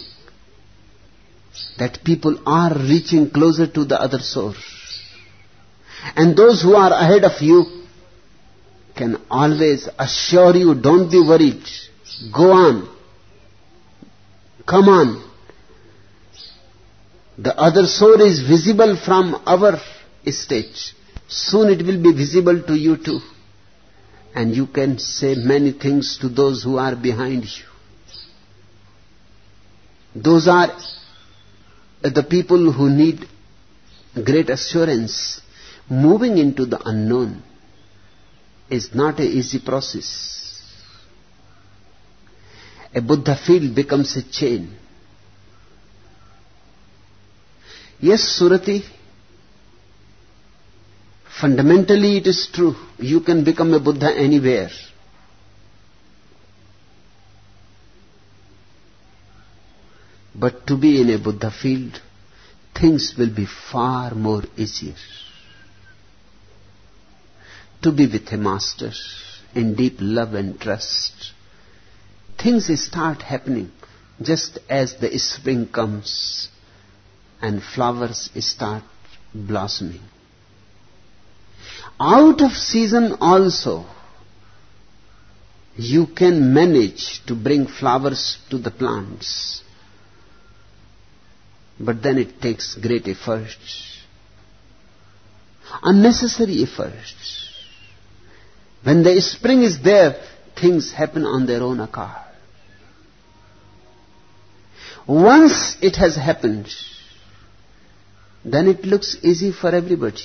S2: That people are reaching closer to the other source. And those who are ahead of you can always assure you, don't be worried. Go on. Come on. The other soul is visible from our stage. Soon it will be visible to you too. And you can say many things to those who are behind you. Those are the people who need great assurance. Moving into the unknown is not an easy process. A Buddha field becomes a chain. Yes, Surati, fundamentally it is true. You can become a Buddha anywhere. But to be in a Buddha field, things will be far more easier. To be with a master in deep love and trust, things start happening just as the spring comes and flowers start blossoming. Out of season also, you can manage to bring flowers to the plants. But then it takes great effort, unnecessary effort. When the spring is there, things happen on their own account. Once it has happened, then it looks easy for everybody.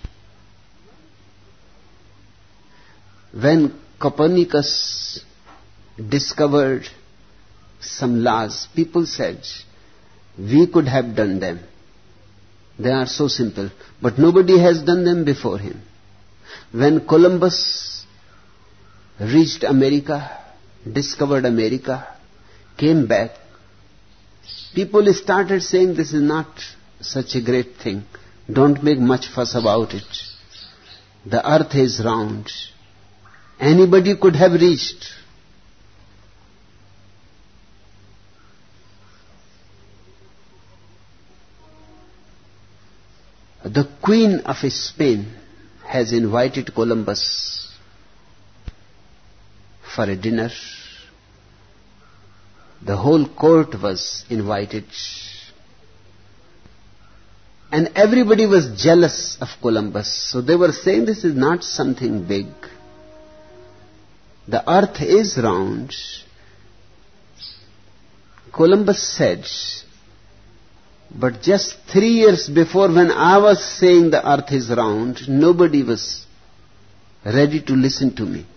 S2: When Copernicus discovered some laws, people said, we could have done them. They are so simple. But nobody has done them before him. When Columbus reached America, discovered America, came back, people started saying this is not such a great thing. Don't make much fuss about it. The earth is round. Anybody could have reached. The Queen of Spain has invited Columbus for a dinner. The whole court was invited. And everybody was jealous of Columbus. So they were saying this is not something big. The earth is round. Columbus said, but just three years before, when I was saying the earth is round, nobody was ready to listen to me.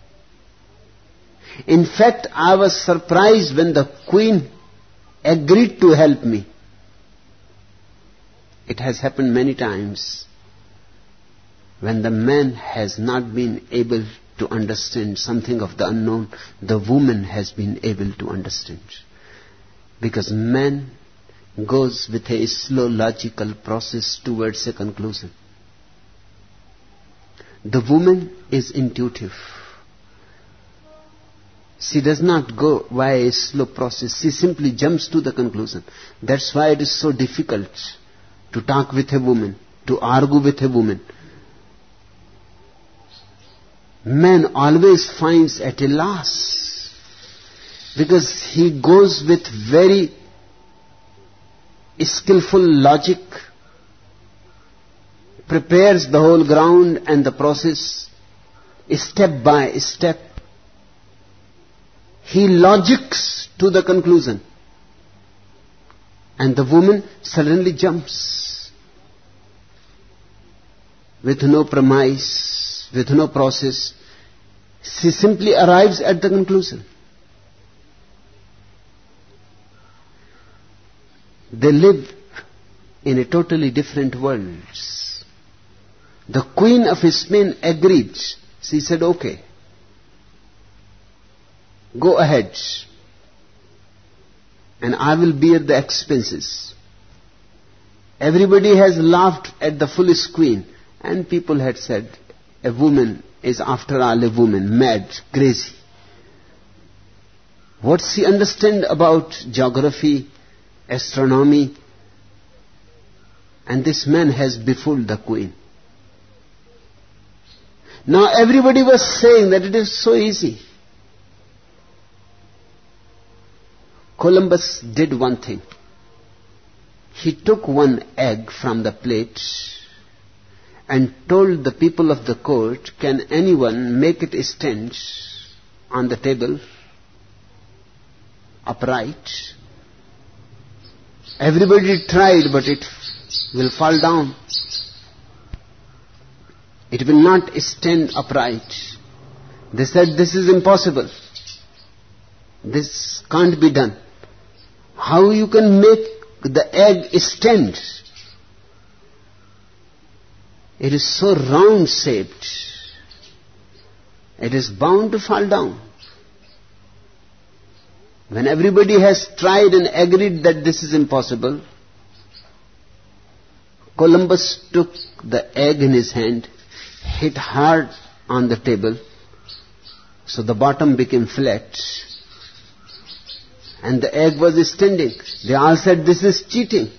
S2: In fact, I was surprised when the Queen agreed to help me. It has happened many times when the man has not been able to understand something of the unknown, the woman has been able to understand. Because man goes with a slow logical process towards a conclusion. The woman is intuitive. She does not go via a slow process. She simply jumps to the conclusion. That's why it is so difficult to talk with a woman, to argue with a woman. Man always finds at a loss because he goes with very skillful logic, prepares the whole ground and the process step by step. He logics to the conclusion. And the woman suddenly jumps with no premise, with no process. She simply arrives at the conclusion. They live in a totally different world. The Queen of Spain agreed. She said, okay, Go ahead, and I will bear the expenses. Everybody has laughed at the foolish queen, and people had said, a woman is after all a woman, mad, crazy. What's she understand about geography, astronomy? And this man has befooled the queen. Now everybody was saying that it is so easy. Columbus did one thing. He took one egg from the plate and told the people of the court, can anyone make it stand on the table upright? Everybody tried, but it will fall down. It will not stand upright. They said, this is impossible. This can't be done. How you can make the egg stand? It is so round shaped. It is bound to fall down. When everybody has tried and agreed that this is impossible, Columbus took the egg in his hand, hit hard on the table, so the bottom became flat, and the egg was standing. They all said, this is cheating.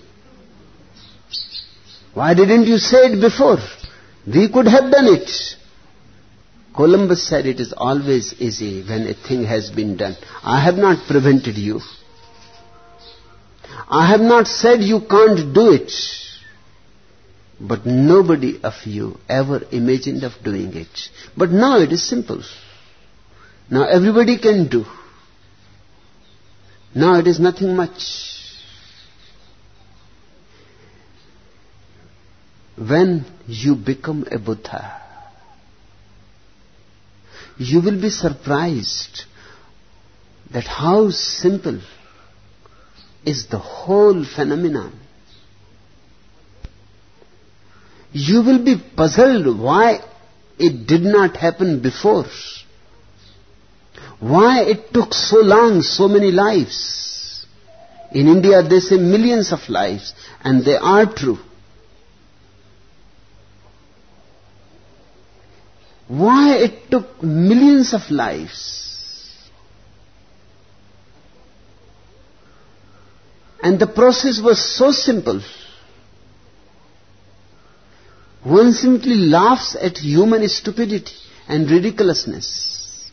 S2: Why didn't you say it before? We could have done it. Columbus said, it is always easy when a thing has been done. I have not prevented you. I have not said you can't do it. But nobody of you ever imagined of doing it. But now it is simple. Now everybody can do. Now it is nothing much. When you become a Buddha, you will be surprised that how simple is the whole phenomenon. You will be puzzled why it did not happen before. Why it took so long, so many lives. In India they say millions of lives, and they are true. Why it took millions of lives? And the process was so simple. One simply laughs at human stupidity and ridiculousness.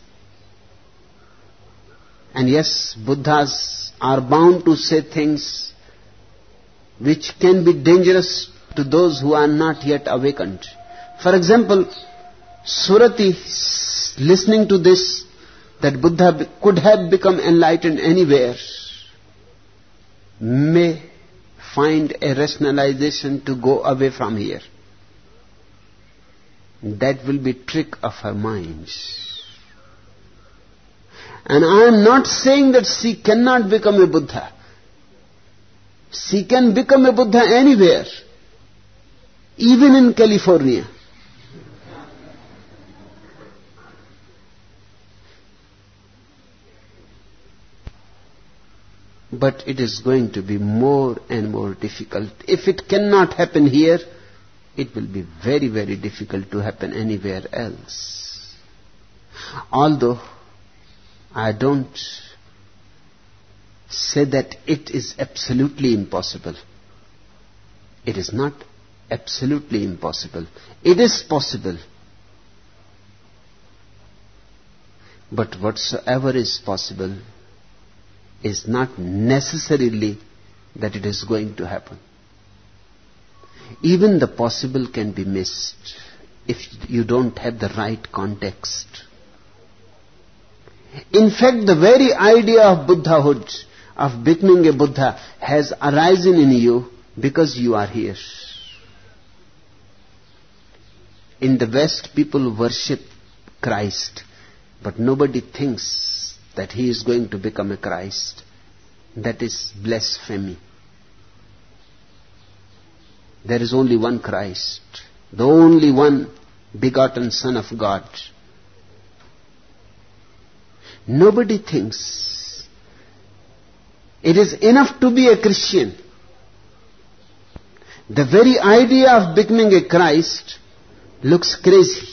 S2: And yes, Buddhas are bound to say things which can be dangerous to those who are not yet awakened. For example, Surati, listening to this, that Buddha could have become enlightened anywhere, may find a rationalization to go away from here. That will be trick of her mind. And I am not saying that she cannot become a Buddha. She can become a Buddha anywhere, even in California. But it is going to be more and more difficult. If it cannot happen here, it will be very, very difficult to happen anywhere else. Although I don't say that it is absolutely impossible. It is not absolutely impossible. It is possible. But whatsoever is possible is not necessarily that it is going to happen. Even the possible can be missed if you don't have the right context. In fact, the very idea of Buddhahood, of becoming a Buddha, has arisen in you because you are here. In the West, people worship Christ, but nobody thinks that he is going to become a Christ. That is blasphemy. There is only one Christ, the only one begotten Son of God. Nobody thinks it is enough to be a Christian. The very idea of becoming a Christ looks crazy.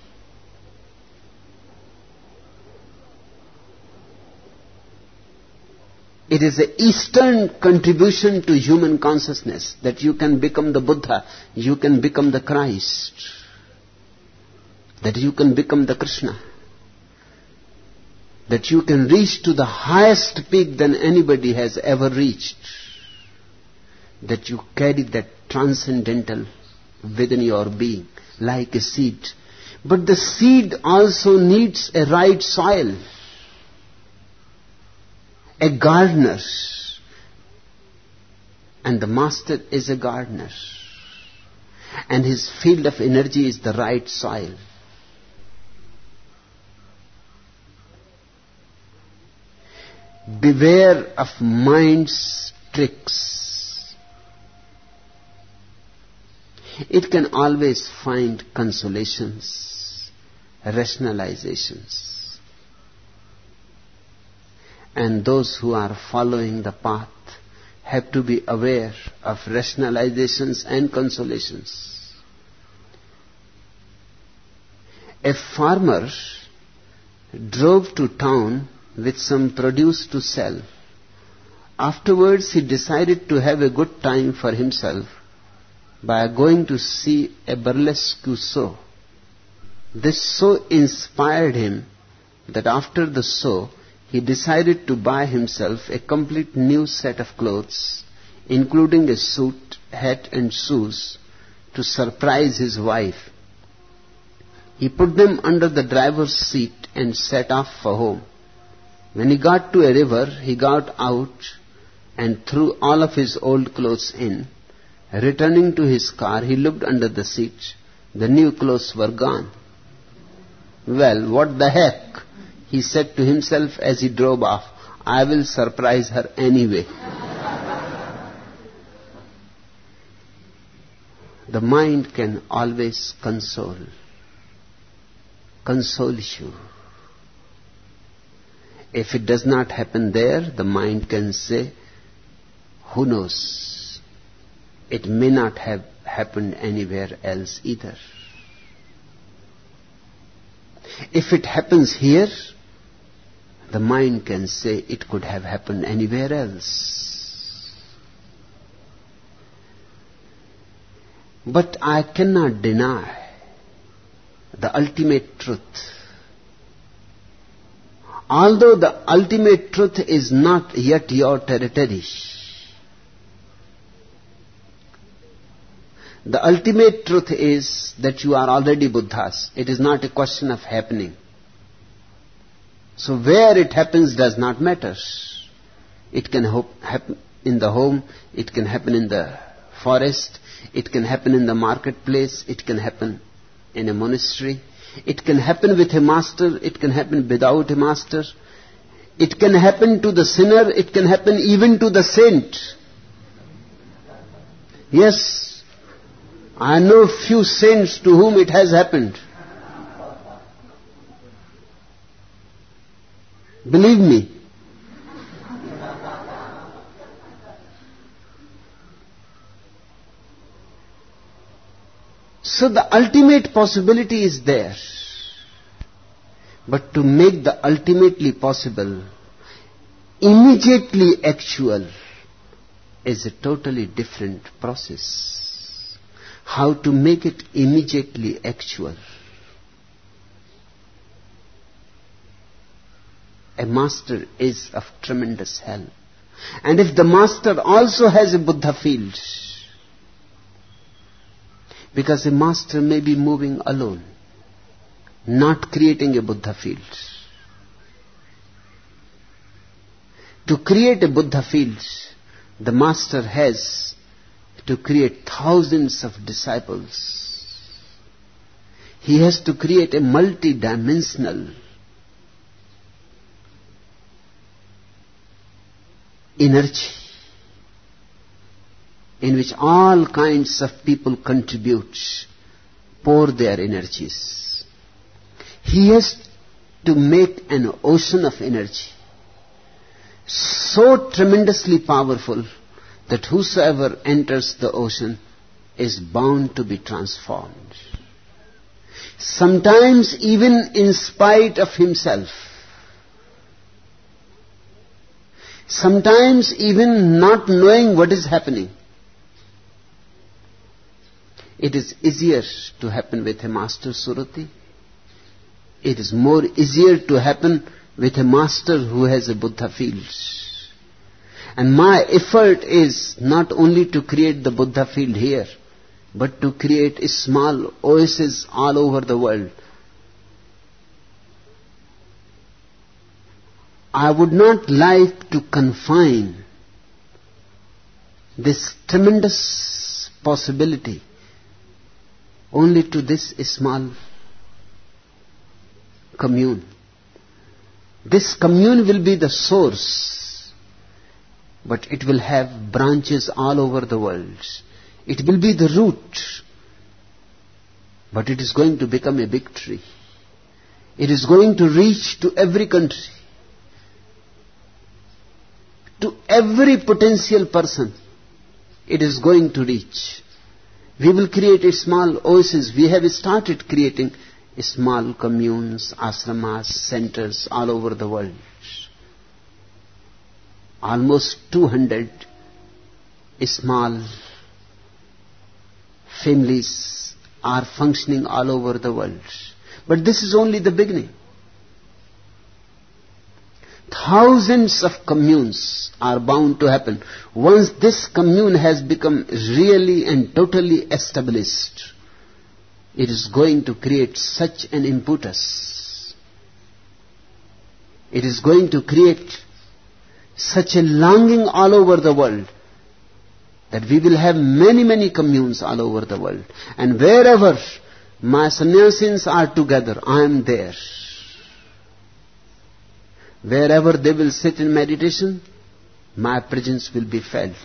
S2: It is an Eastern contribution to human consciousness that you can become the Buddha, you can become the Christ, that you can become the Krishna, that you can reach to the highest peak than anybody has ever reached, that you carry that transcendental within your being like a seed. But the seed also needs a right soil. A gardener, and the master is a gardener, and his field of energy is the right soil. Beware of mind's tricks. It can always find consolations, rationalizations. And those who are following the path have to be aware of rationalizations and consolations. A farmer drove to town with some produce to sell. Afterwards he decided to have a good time for himself by going to see a burlesque show. This so inspired him that after the show he decided to buy himself a complete new set of clothes, including a suit, hat and shoes, to surprise his wife. He put them under the driver's seat and set off for home. When he got to a river, he got out and threw all of his old clothes in. Returning to his car, he looked under the seat. The new clothes were gone. Well, what the heck? He said to himself as he drove off, I will surprise her anyway. The mind can always console, console you. If it does not happen there, the mind can say, who knows, it may not have happened anywhere else either. If it happens here, the mind can say it could have happened anywhere else. But I cannot deny the ultimate truth. Although the ultimate truth is not yet your territory, the ultimate truth is that you are already Buddhas. It is not a question of happening. So where it happens does not matter. It can happen in the home, it can happen in the forest, it can happen in the marketplace, it can happen in a monastery, it can happen with a master, it can happen without a master, it can happen to the sinner, it can happen even to the saint. Yes, I know few saints to whom it has happened. Believe me. So the ultimate possibility is there. But to make the ultimately possible immediately actual is a totally different process. How to make it immediately actual? A master is of tremendous help. And if the master also has a Buddha field, because a master may be moving alone, not creating a Buddha field. To create a Buddha field, the master has to create thousands of disciples. He has to create a multi-dimensional energy in which all kinds of people contribute, pour their energies. He has to make an ocean of energy so tremendously powerful that whosoever enters the ocean is bound to be transformed. Sometimes even in spite of himself. Sometimes even not knowing what is happening. It is easier to happen with a master Surati. It is more easier to happen with a master who has a Buddha field. And my effort is not only to create the Buddha field here, but to create a small oasis all over the world. I would not like to confine this tremendous possibility only to this small commune. This commune will be the source, but it will have branches all over the world. It will be the root, but it is going to become a big tree. It is going to reach to every country, to every potential person. It is going to reach. We will create a small oasis. We have started creating small communes, ashramas, centers all over the world. Almost two hundred small families are functioning all over the world. But this is only the beginning. Thousands of communes are bound to happen. Once this commune has become really and totally established, it is going to create such an impetus. It is going to create such a longing all over the world that we will have many, many communes all over the world. And wherever my sannyasins are together, I am there. Wherever they will sit in meditation, my presence will be felt.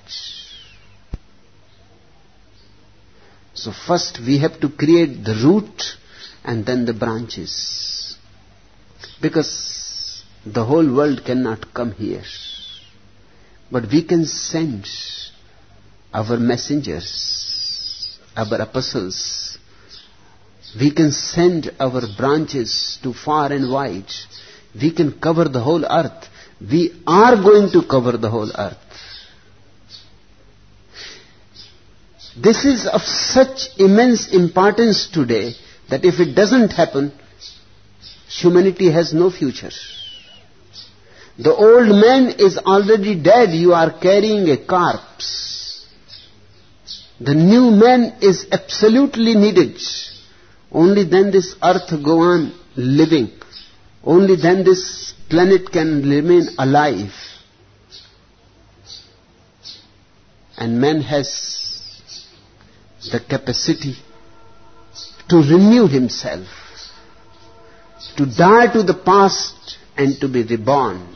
S2: So first we have to create the root and then the branches. Because the whole world cannot come here. But we can send our messengers, our apostles. We can send our branches to far and wide. We can cover the whole earth. We are going to cover the whole earth. This is of such immense importance today that if it doesn't happen, humanity has no future. The old man is already dead. You are carrying a corpse. The new man is absolutely needed. Only then this earth go on living. Only then this planet can remain alive. And man has the capacity to renew himself, to die to the past and to be reborn.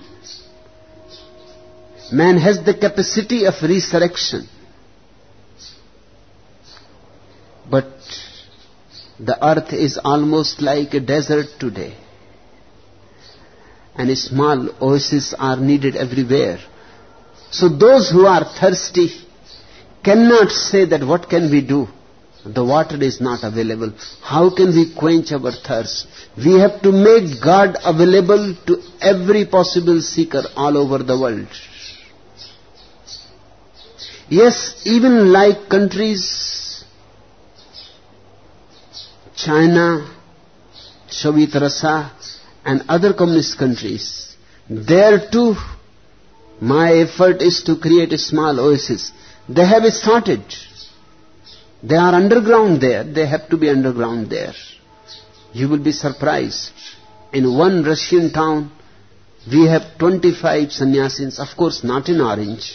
S2: Man has the capacity of resurrection. But the earth is almost like a desert today. And small oases are needed everywhere. So those who are thirsty cannot say that what can we do? The water is not available. How can we quench our thirst? We have to make God available to every possible seeker all over the world. Yes, even like countries, China, Soviet Russia, and other communist countries, there too, my effort is to create a small oasis. They have started. They are underground there. They have to be underground there. You will be surprised. In one Russian town, we have twenty-five sannyasins, of course not in orange.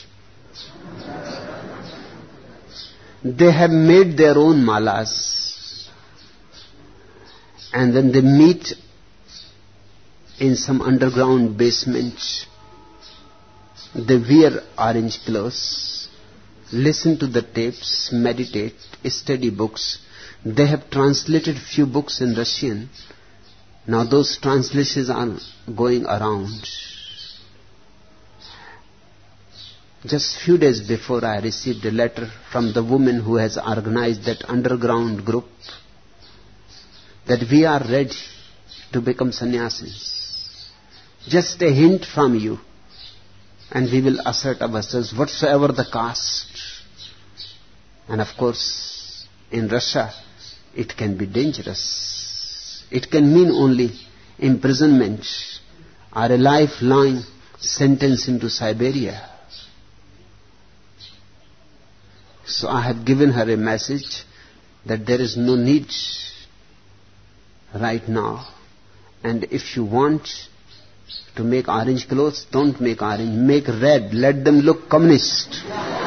S2: They have made their own malas. And then they meet in some underground basement. They wear orange clothes, listen to the tapes, meditate, study books. They have translated few books in Russian. Now those translations are going around. Just few days before, I received a letter from the woman who has organized that underground group that we are ready to become sannyasis. Just a hint from you and we will assert ourselves whatsoever the cost. And of course, in Russia, it can be dangerous. It can mean only imprisonment or a lifelong sentence into Siberia. So I have given her a message that there is no need right now. And if you want to make orange clothes, don't make orange, make red. Let them look communist.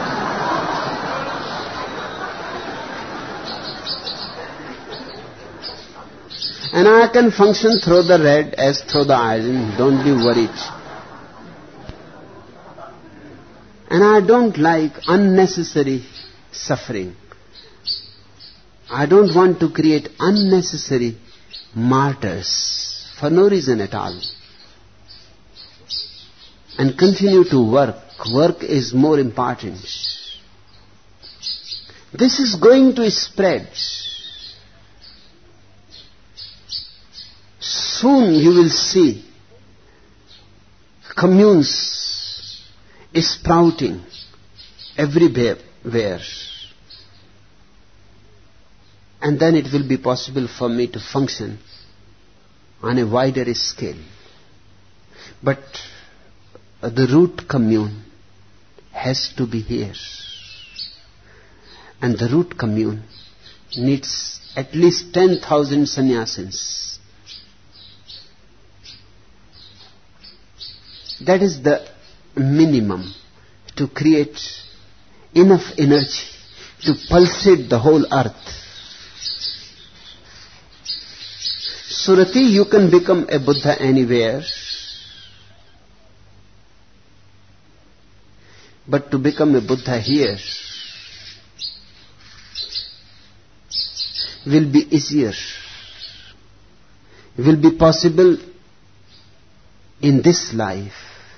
S2: And I can function through the red as through the iron. Don't be worried. And I don't like unnecessary suffering. I don't want to create unnecessary martyrs for no reason at all. And continue to work. Work is more important. This is going to spread. Soon you will see communes sprouting everywhere. And then it will be possible for me to function on a wider scale. But the root commune has to be here. And the root commune needs at least ten thousand sannyasins. That is the minimum to create enough energy to pulsate the whole earth. Surati, you can become a Buddha anywhere. But to become a Buddha here will be easier, will be possible in this life.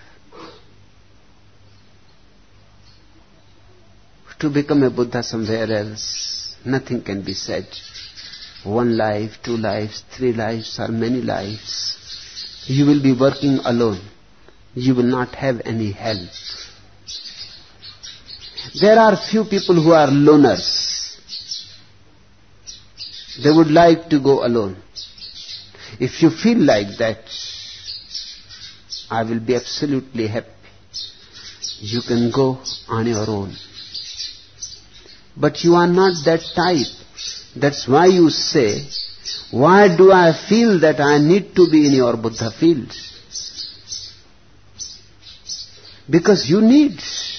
S2: To become a Buddha somewhere else, nothing can be said. One life, two lives, three lives, or many lives. You will be working alone. You will not have any help. There are few people who are loners. They would like to go alone. If you feel like that, I will be absolutely happy. You can go on your own. But you are not that type. That's why you say, why do I feel that I need to be in your Buddha field? Because you need.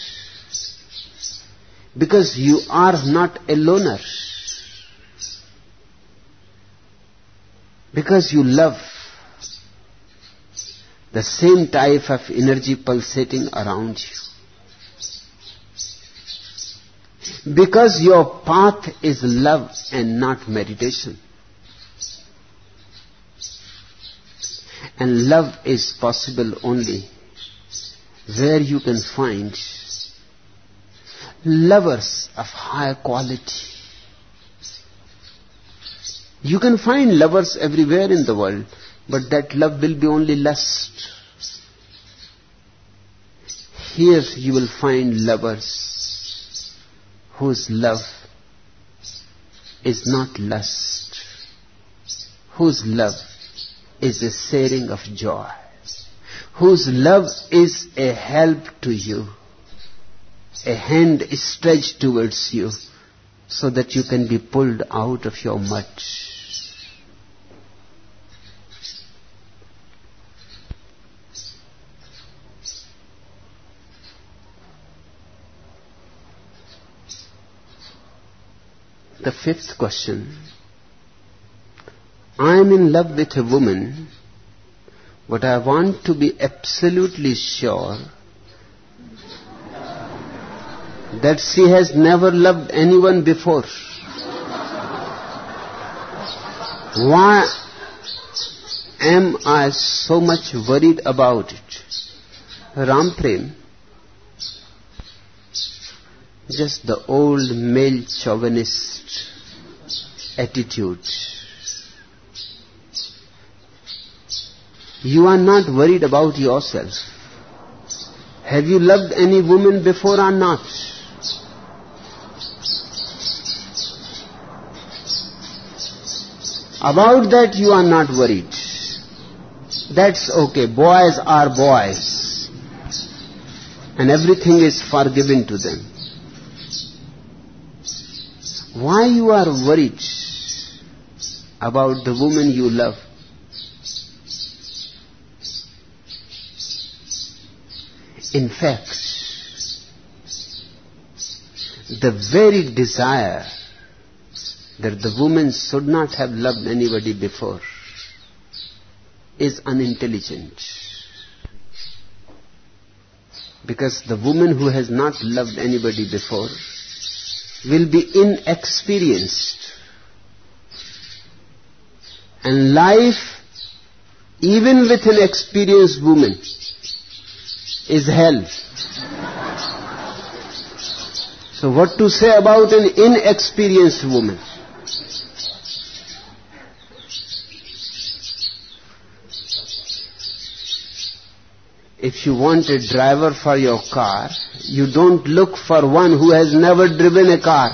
S2: Because you are not a loner. Because you love the same type of energy pulsating around you. Because your path is love and not meditation. And love is possible only where you can find lovers of higher quality. You can find lovers everywhere in the world, but that love will be only lust. Here you will find lovers whose love is not lust, whose love is a sharing of joy, whose love is a help to you, a hand stretched towards you so that you can be pulled out of your mud. The fifth question. I am in love with a woman, but I want to be absolutely sure that she has never loved anyone before. Why am I so much worried about it? Ram Prem, just the old male chauvinist attitude. You are not worried about yourself. Have you loved any woman before or not? About that you are not worried. That's okay. Boys are boys. And everything is forgiven to them. Why you are worried about the woman you love? In fact, the very desire that the woman should not have loved anybody before is unintelligent. Because the woman who has not loved anybody before will be inexperienced. And life, even with an experienced woman, is hell. So what to say about an inexperienced woman? If you want a driver for your car, you don't look for one who has never driven a car.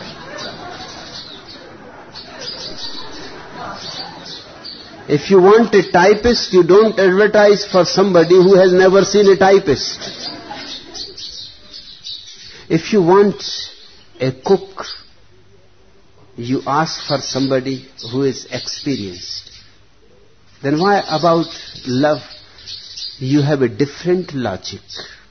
S2: If you want a typist, you don't advertise for somebody who has never seen a typist. If you want a cook, you ask for somebody who is experienced. Then why about love? You have a different logic.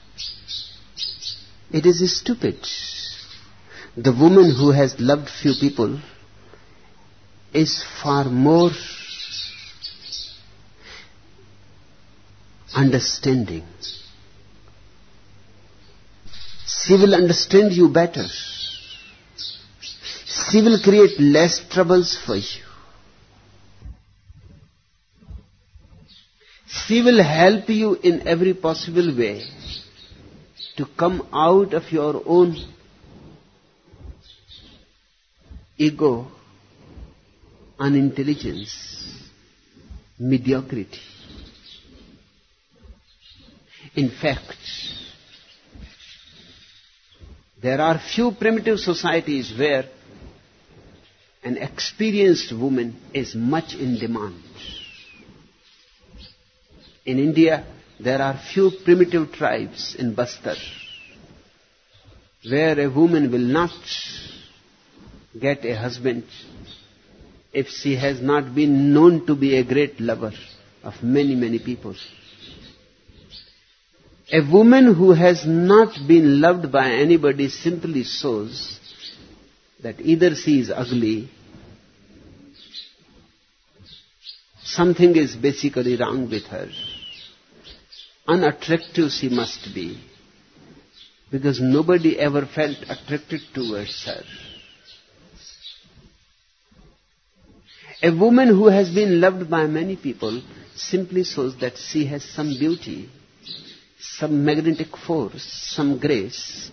S2: It is stupid. The woman who has loved few people is far more understanding. She will understand you better. She will create less troubles for you. She will help you in every possible way to come out of your own ego, unintelligence, mediocrity. In fact, there are few primitive societies where an experienced woman is much in demand. In India, there are few primitive tribes in Bastar where a woman will not get a husband if she has not been known to be a great lover of many, many people. A woman who has not been loved by anybody simply shows that either she is ugly, something is basically wrong with her, unattractive she must be, because nobody ever felt attracted towards her. A woman who has been loved by many people simply shows that she has some beauty, some magnetic force, some grace.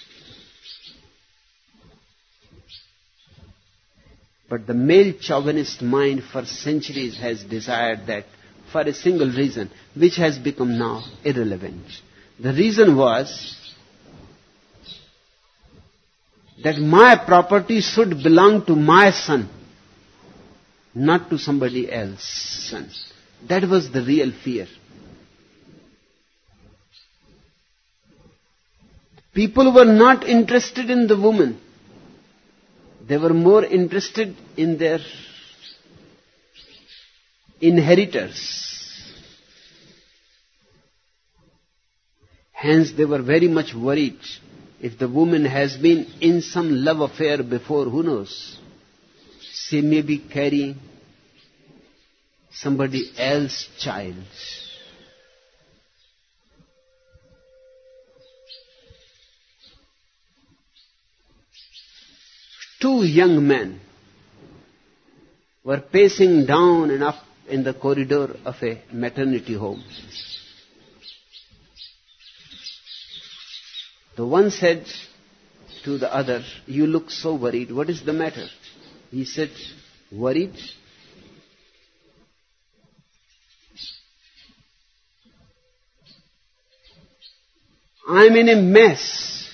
S2: But the male chauvinist mind for centuries has desired that for a single reason, which has become now irrelevant. The reason was that my property should belong to my son, not to somebody else's son. That was the real fear. People were not interested in the woman. They were more interested in their inheritors. Hence they were very much worried. If the woman has been in some love affair before, who knows? She may be carrying somebody else's child. Two young men were pacing down and up in the corridor of a maternity home. The one said to the other, "You look so worried. What is the matter?" He said, "Worried? I'm in a mess.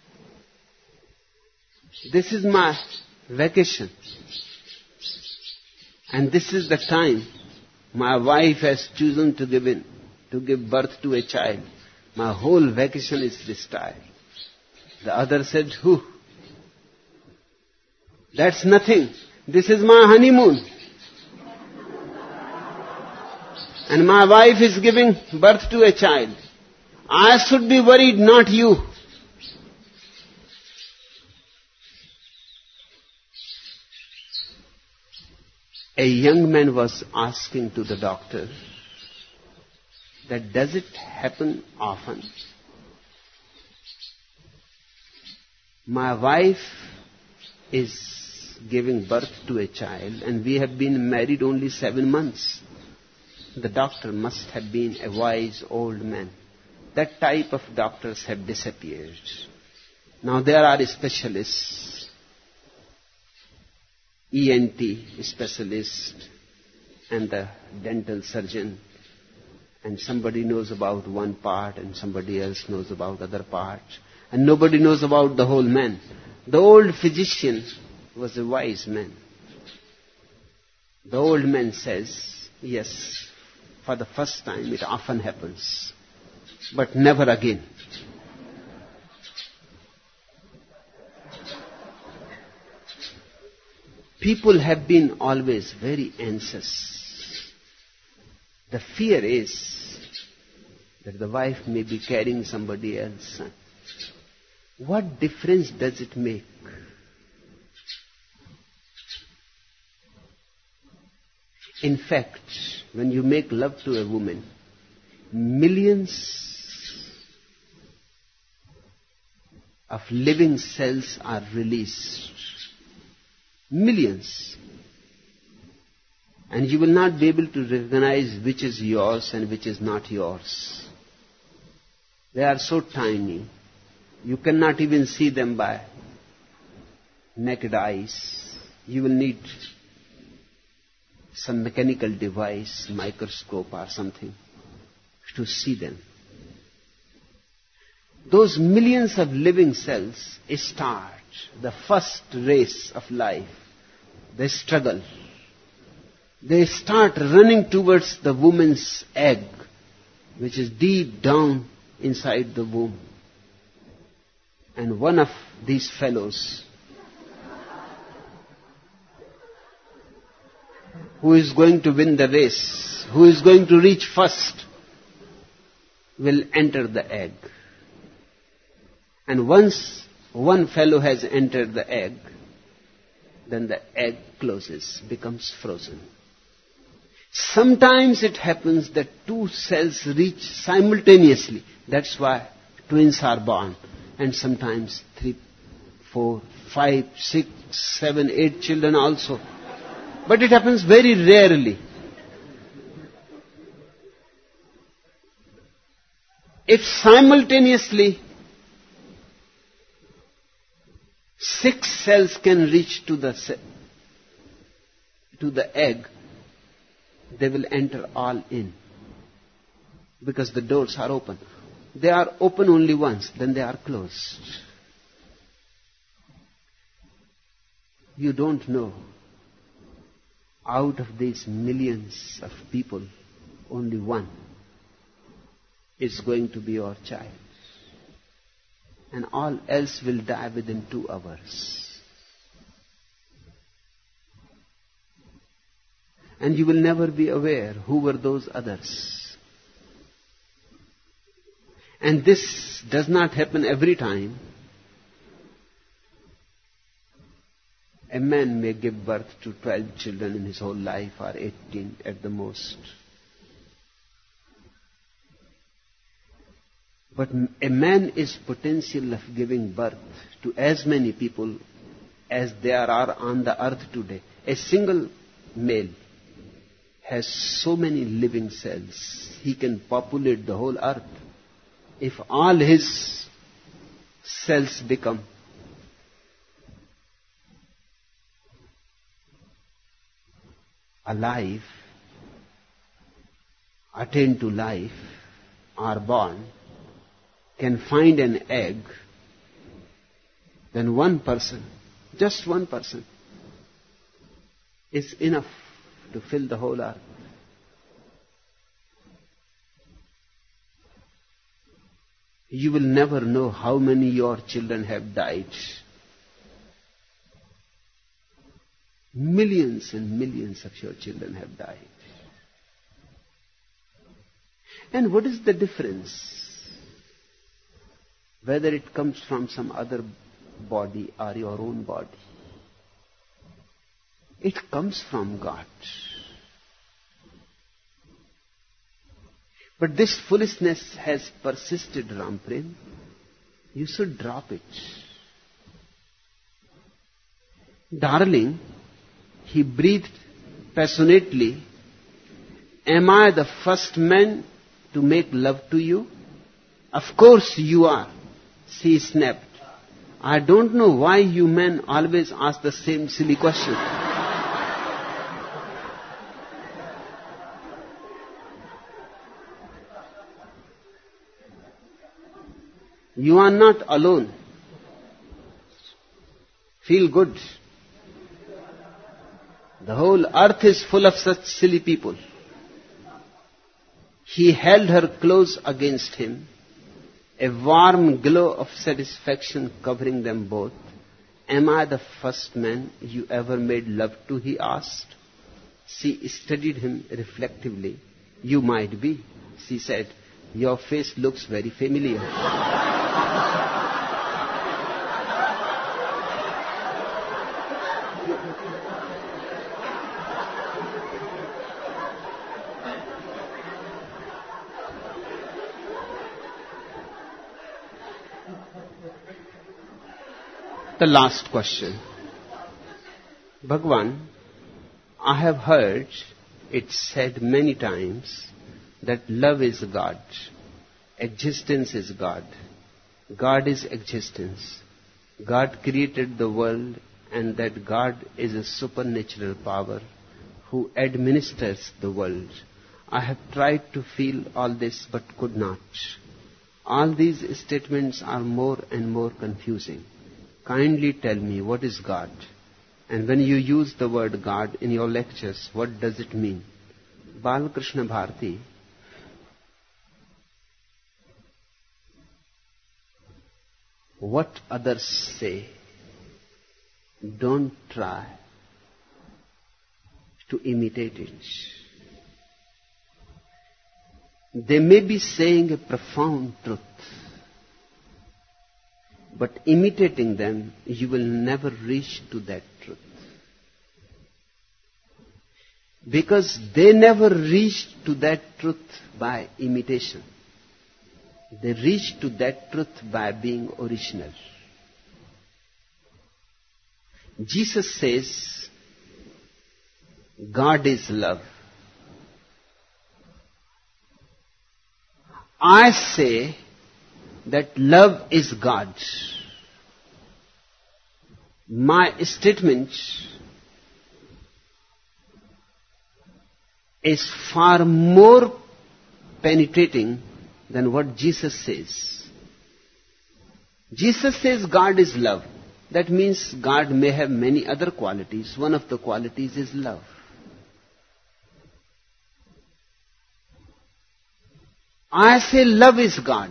S2: This is my vacation. And this is the time my wife has chosen to give in, to give birth to a child. My whole vacation is destroyed." The other said, "Whew, that's nothing. This is my honeymoon. And my wife is giving birth to a child. I should be worried, not you." A young man was asking to the doctor that, "Does it happen often? My wife is giving birth to a child and we have been married only seven months. The doctor must have been a wise old man. That type of doctors have disappeared. Now there are specialists, E N T specialist and the dental surgeon, and somebody knows about one part and somebody else knows about other part, and nobody knows about the whole man." The old physician was a wise man. The old man says, "Yes, for the first time it often happens, but never again." People have been always very anxious. The fear is that the wife may be carrying somebody else's son. What difference does it make? In fact, when you make love to a woman, millions of living cells are released. Millions. And you will not be able to recognize which is yours and which is not yours. They are so tiny, you cannot even see them by naked eyes. You will need some mechanical device, microscope or something, to see them. Those millions of living cells start the first race of life. They struggle. They start running towards the woman's egg, which is deep down inside the womb. And one of these fellows, who is going to win the race, who is going to reach first, will enter the egg. And once one fellow has entered the egg, then the egg closes, becomes frozen. Sometimes it happens that two cells reach simultaneously. That's why twins are born. And sometimes three, four, five, six, seven, eight children also. But it happens very rarely. If simultaneously six cells can reach to the ce- to the egg, they will enter all in, because the doors are open. They are open only once, then they are closed. You don't know, out of these millions of people, only one is going to be your child. And all else will die within two hours. And you will never be aware who were those others. And this does not happen every time. A man may give birth to twelve children in his whole life, or eighteen at the most. But a man is potential of giving birth to as many people as there are on the earth today. A single male has so many living cells. He can populate the whole earth. If all his cells become alive, attain to life, are born, can find an egg, then one person, just one person, is enough to fill the whole earth. You will never know how many your children have died. Millions and millions of your children have died. And what is the difference? Whether it comes from some other body or your own body. It comes from God. But this foolishness has persisted, Ramprem. You should drop it. Darling, he breathed passionately, am I the first man to make love to you? Of course you are, she snapped. I don't know why you men always ask the same silly question. You are not alone. Feel good. The whole earth is full of such silly people. He held her close against him, a warm glow of satisfaction covering them both. Am I the first man you ever made love to? He asked. She studied him reflectively. You might be, she said. Your face looks very familiar. The last question. Bhagwan, I have heard it said many times that love is God, existence is God, God is existence, God created the world, and that God is a supernatural power who administers the world. I have tried to feel all this but could not. All these statements are more and more confusing. Kindly tell me, what is God? And when you use the word God in your lectures, what does it mean? Balakrishna Bharati, what others say, don't try to imitate it. They may be saying a profound truth, but imitating them, you will never reach to that truth. Because they never reached to that truth by imitation. They reached to that truth by being original. Jesus says, God is love. I say that love is God. My statement is far more penetrating than what Jesus says. Jesus says God is love. That means God may have many other qualities. One of the qualities is love. I say love is God.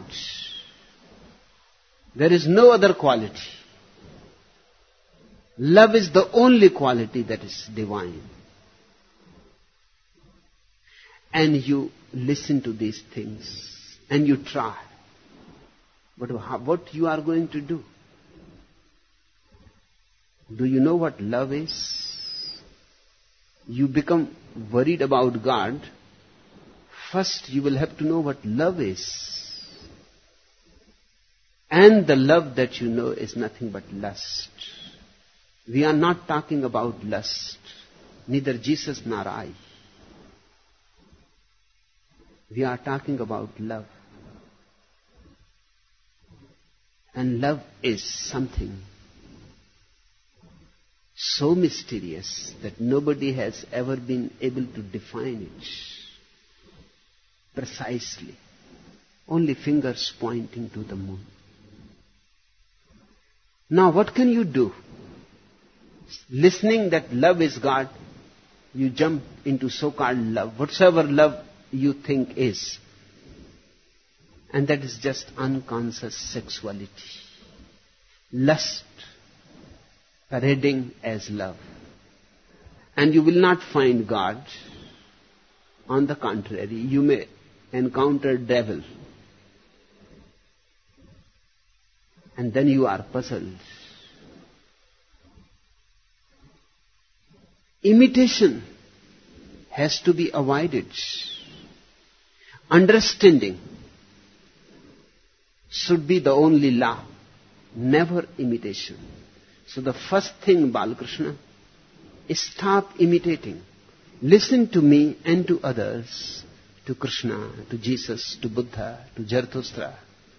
S2: There is no other quality. Love is the only quality that is divine. And you listen to these things and you try. But what you are going to do? Do you know what love is? You become worried about God. First you will have to know what love is. And the love that you know is nothing but lust. We are not talking about lust. Neither Jesus nor I. We are talking about love. And love is something so mysterious that nobody has ever been able to define it precisely. Only fingers pointing to the moon. Now what can you do? Listening that love is God, you jump into so-called love, whatsoever love you think is. And that is just unconscious sexuality. Lust parading as love. And you will not find God. On the contrary, you may encounter devil. And then you are puzzled. Imitation has to be avoided. Understanding should be the only law, never imitation. So the first thing, Balakrishna, is stop imitating. Listen to me and to others, to Krishna, to Jesus, to Buddha, to Zarathustra.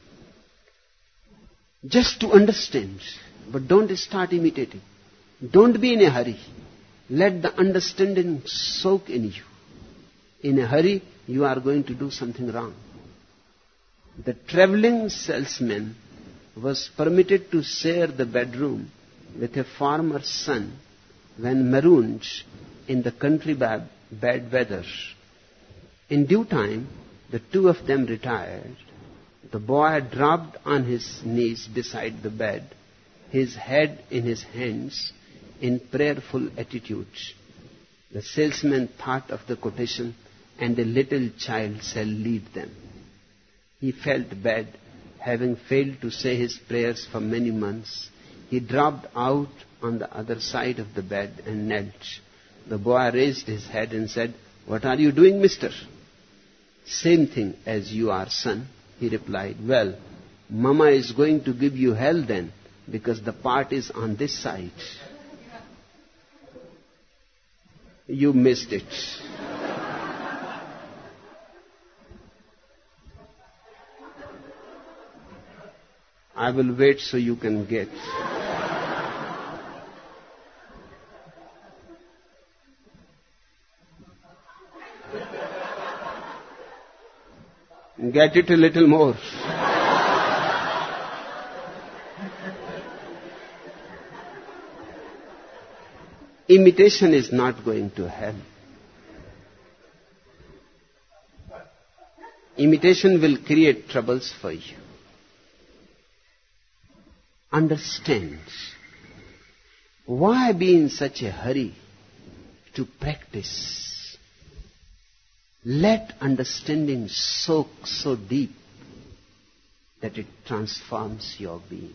S2: Just to understand, but don't start imitating. Don't be in a hurry. Let the understanding soak in you. In a hurry, you are going to do something wrong. The traveling salesman was permitted to share the bedroom with a farmer's son when marooned in the country bad, bad weather. In due time, the two of them retired. The boy dropped on his knees beside the bed, his head in his hands, in prayerful attitude. The salesman thought of the quotation, and a little child shall lead them. He felt bad, having failed to say his prayers for many months. He dropped out on the other side of the bed and knelt. The boy raised his head and said, "What are you doing, mister?" "Same thing as you are, son," he replied. "Well, Mama is going to give you hell then, because the part is on this side." You missed it. I will wait so you can get. Get it a little more. Imitation is not going to help. Imitation will create troubles for you. Understand. Why be in such a hurry to practice? Let understanding soak so deep that it transforms your being.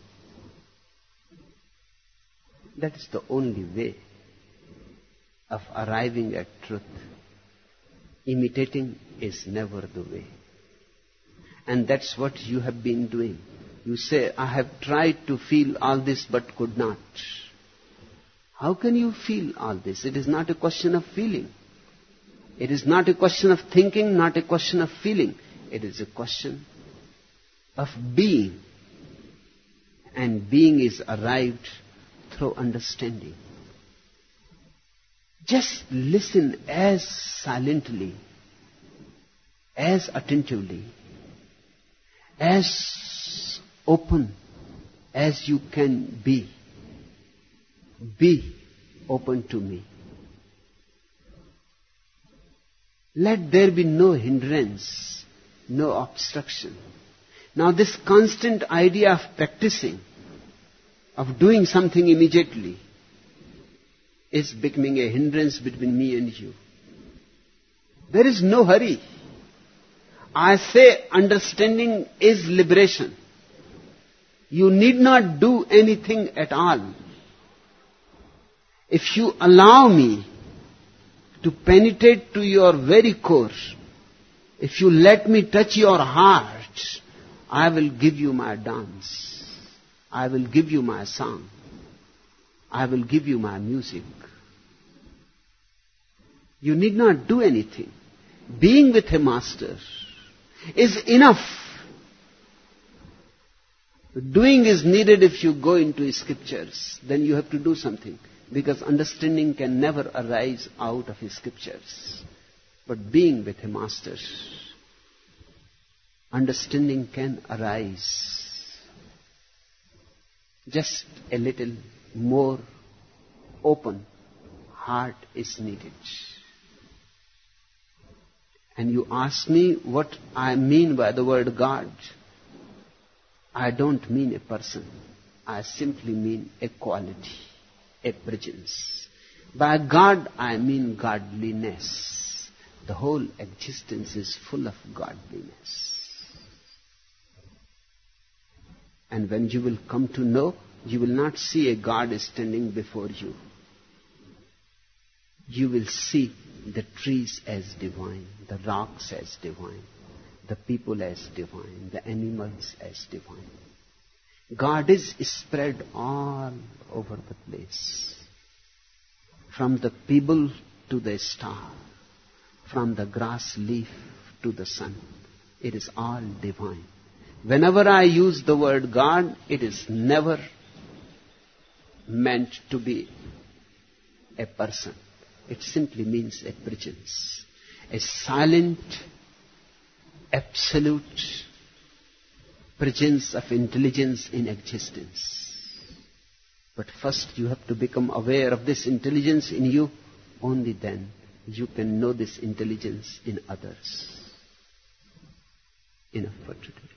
S2: That is the only way of arriving at truth. Imitating is never the way. And that's what you have been doing. You say, "I have tried to feel all this but could not." How can you feel all this? It is not a question of feeling. It is not a question of thinking, not a question of feeling. It is a question of being. And being is arrived through understanding. Just listen as silently, as attentively, as open as you can be. Be open to me. Let there be no hindrance, no obstruction. Now this constant idea of practicing, of doing something immediately, is becoming a hindrance between me and you. There is no hurry. I say understanding is liberation. You need not do anything at all. If you allow me to penetrate to your very core, if you let me touch your heart, I will give you my dance. I will give you my song. I will give you my music. You need not do anything. Being with a master is enough. Doing is needed if you go into scriptures. Then you have to do something. Because understanding can never arise out of scriptures. But being with a master, understanding can arise. Just a little more open heart is needed. And you ask me what I mean by the word God. I don't mean a person. I simply mean a quality, a presence. By God, I mean godliness. The whole existence is full of godliness. And when you will come to know, you will not see a God standing before you. You will see the trees as divine, the rocks as divine, the people as divine, the animals as divine. God is spread all over the place. From the pebble to the star, from the grass leaf to the sun, it is all divine. Whenever I use the word God, it is never meant to be a person. It simply means a presence, a silent, absolute presence of intelligence in existence. But first you have to become aware of this intelligence in you. Only then you can know this intelligence in others. Enough for today.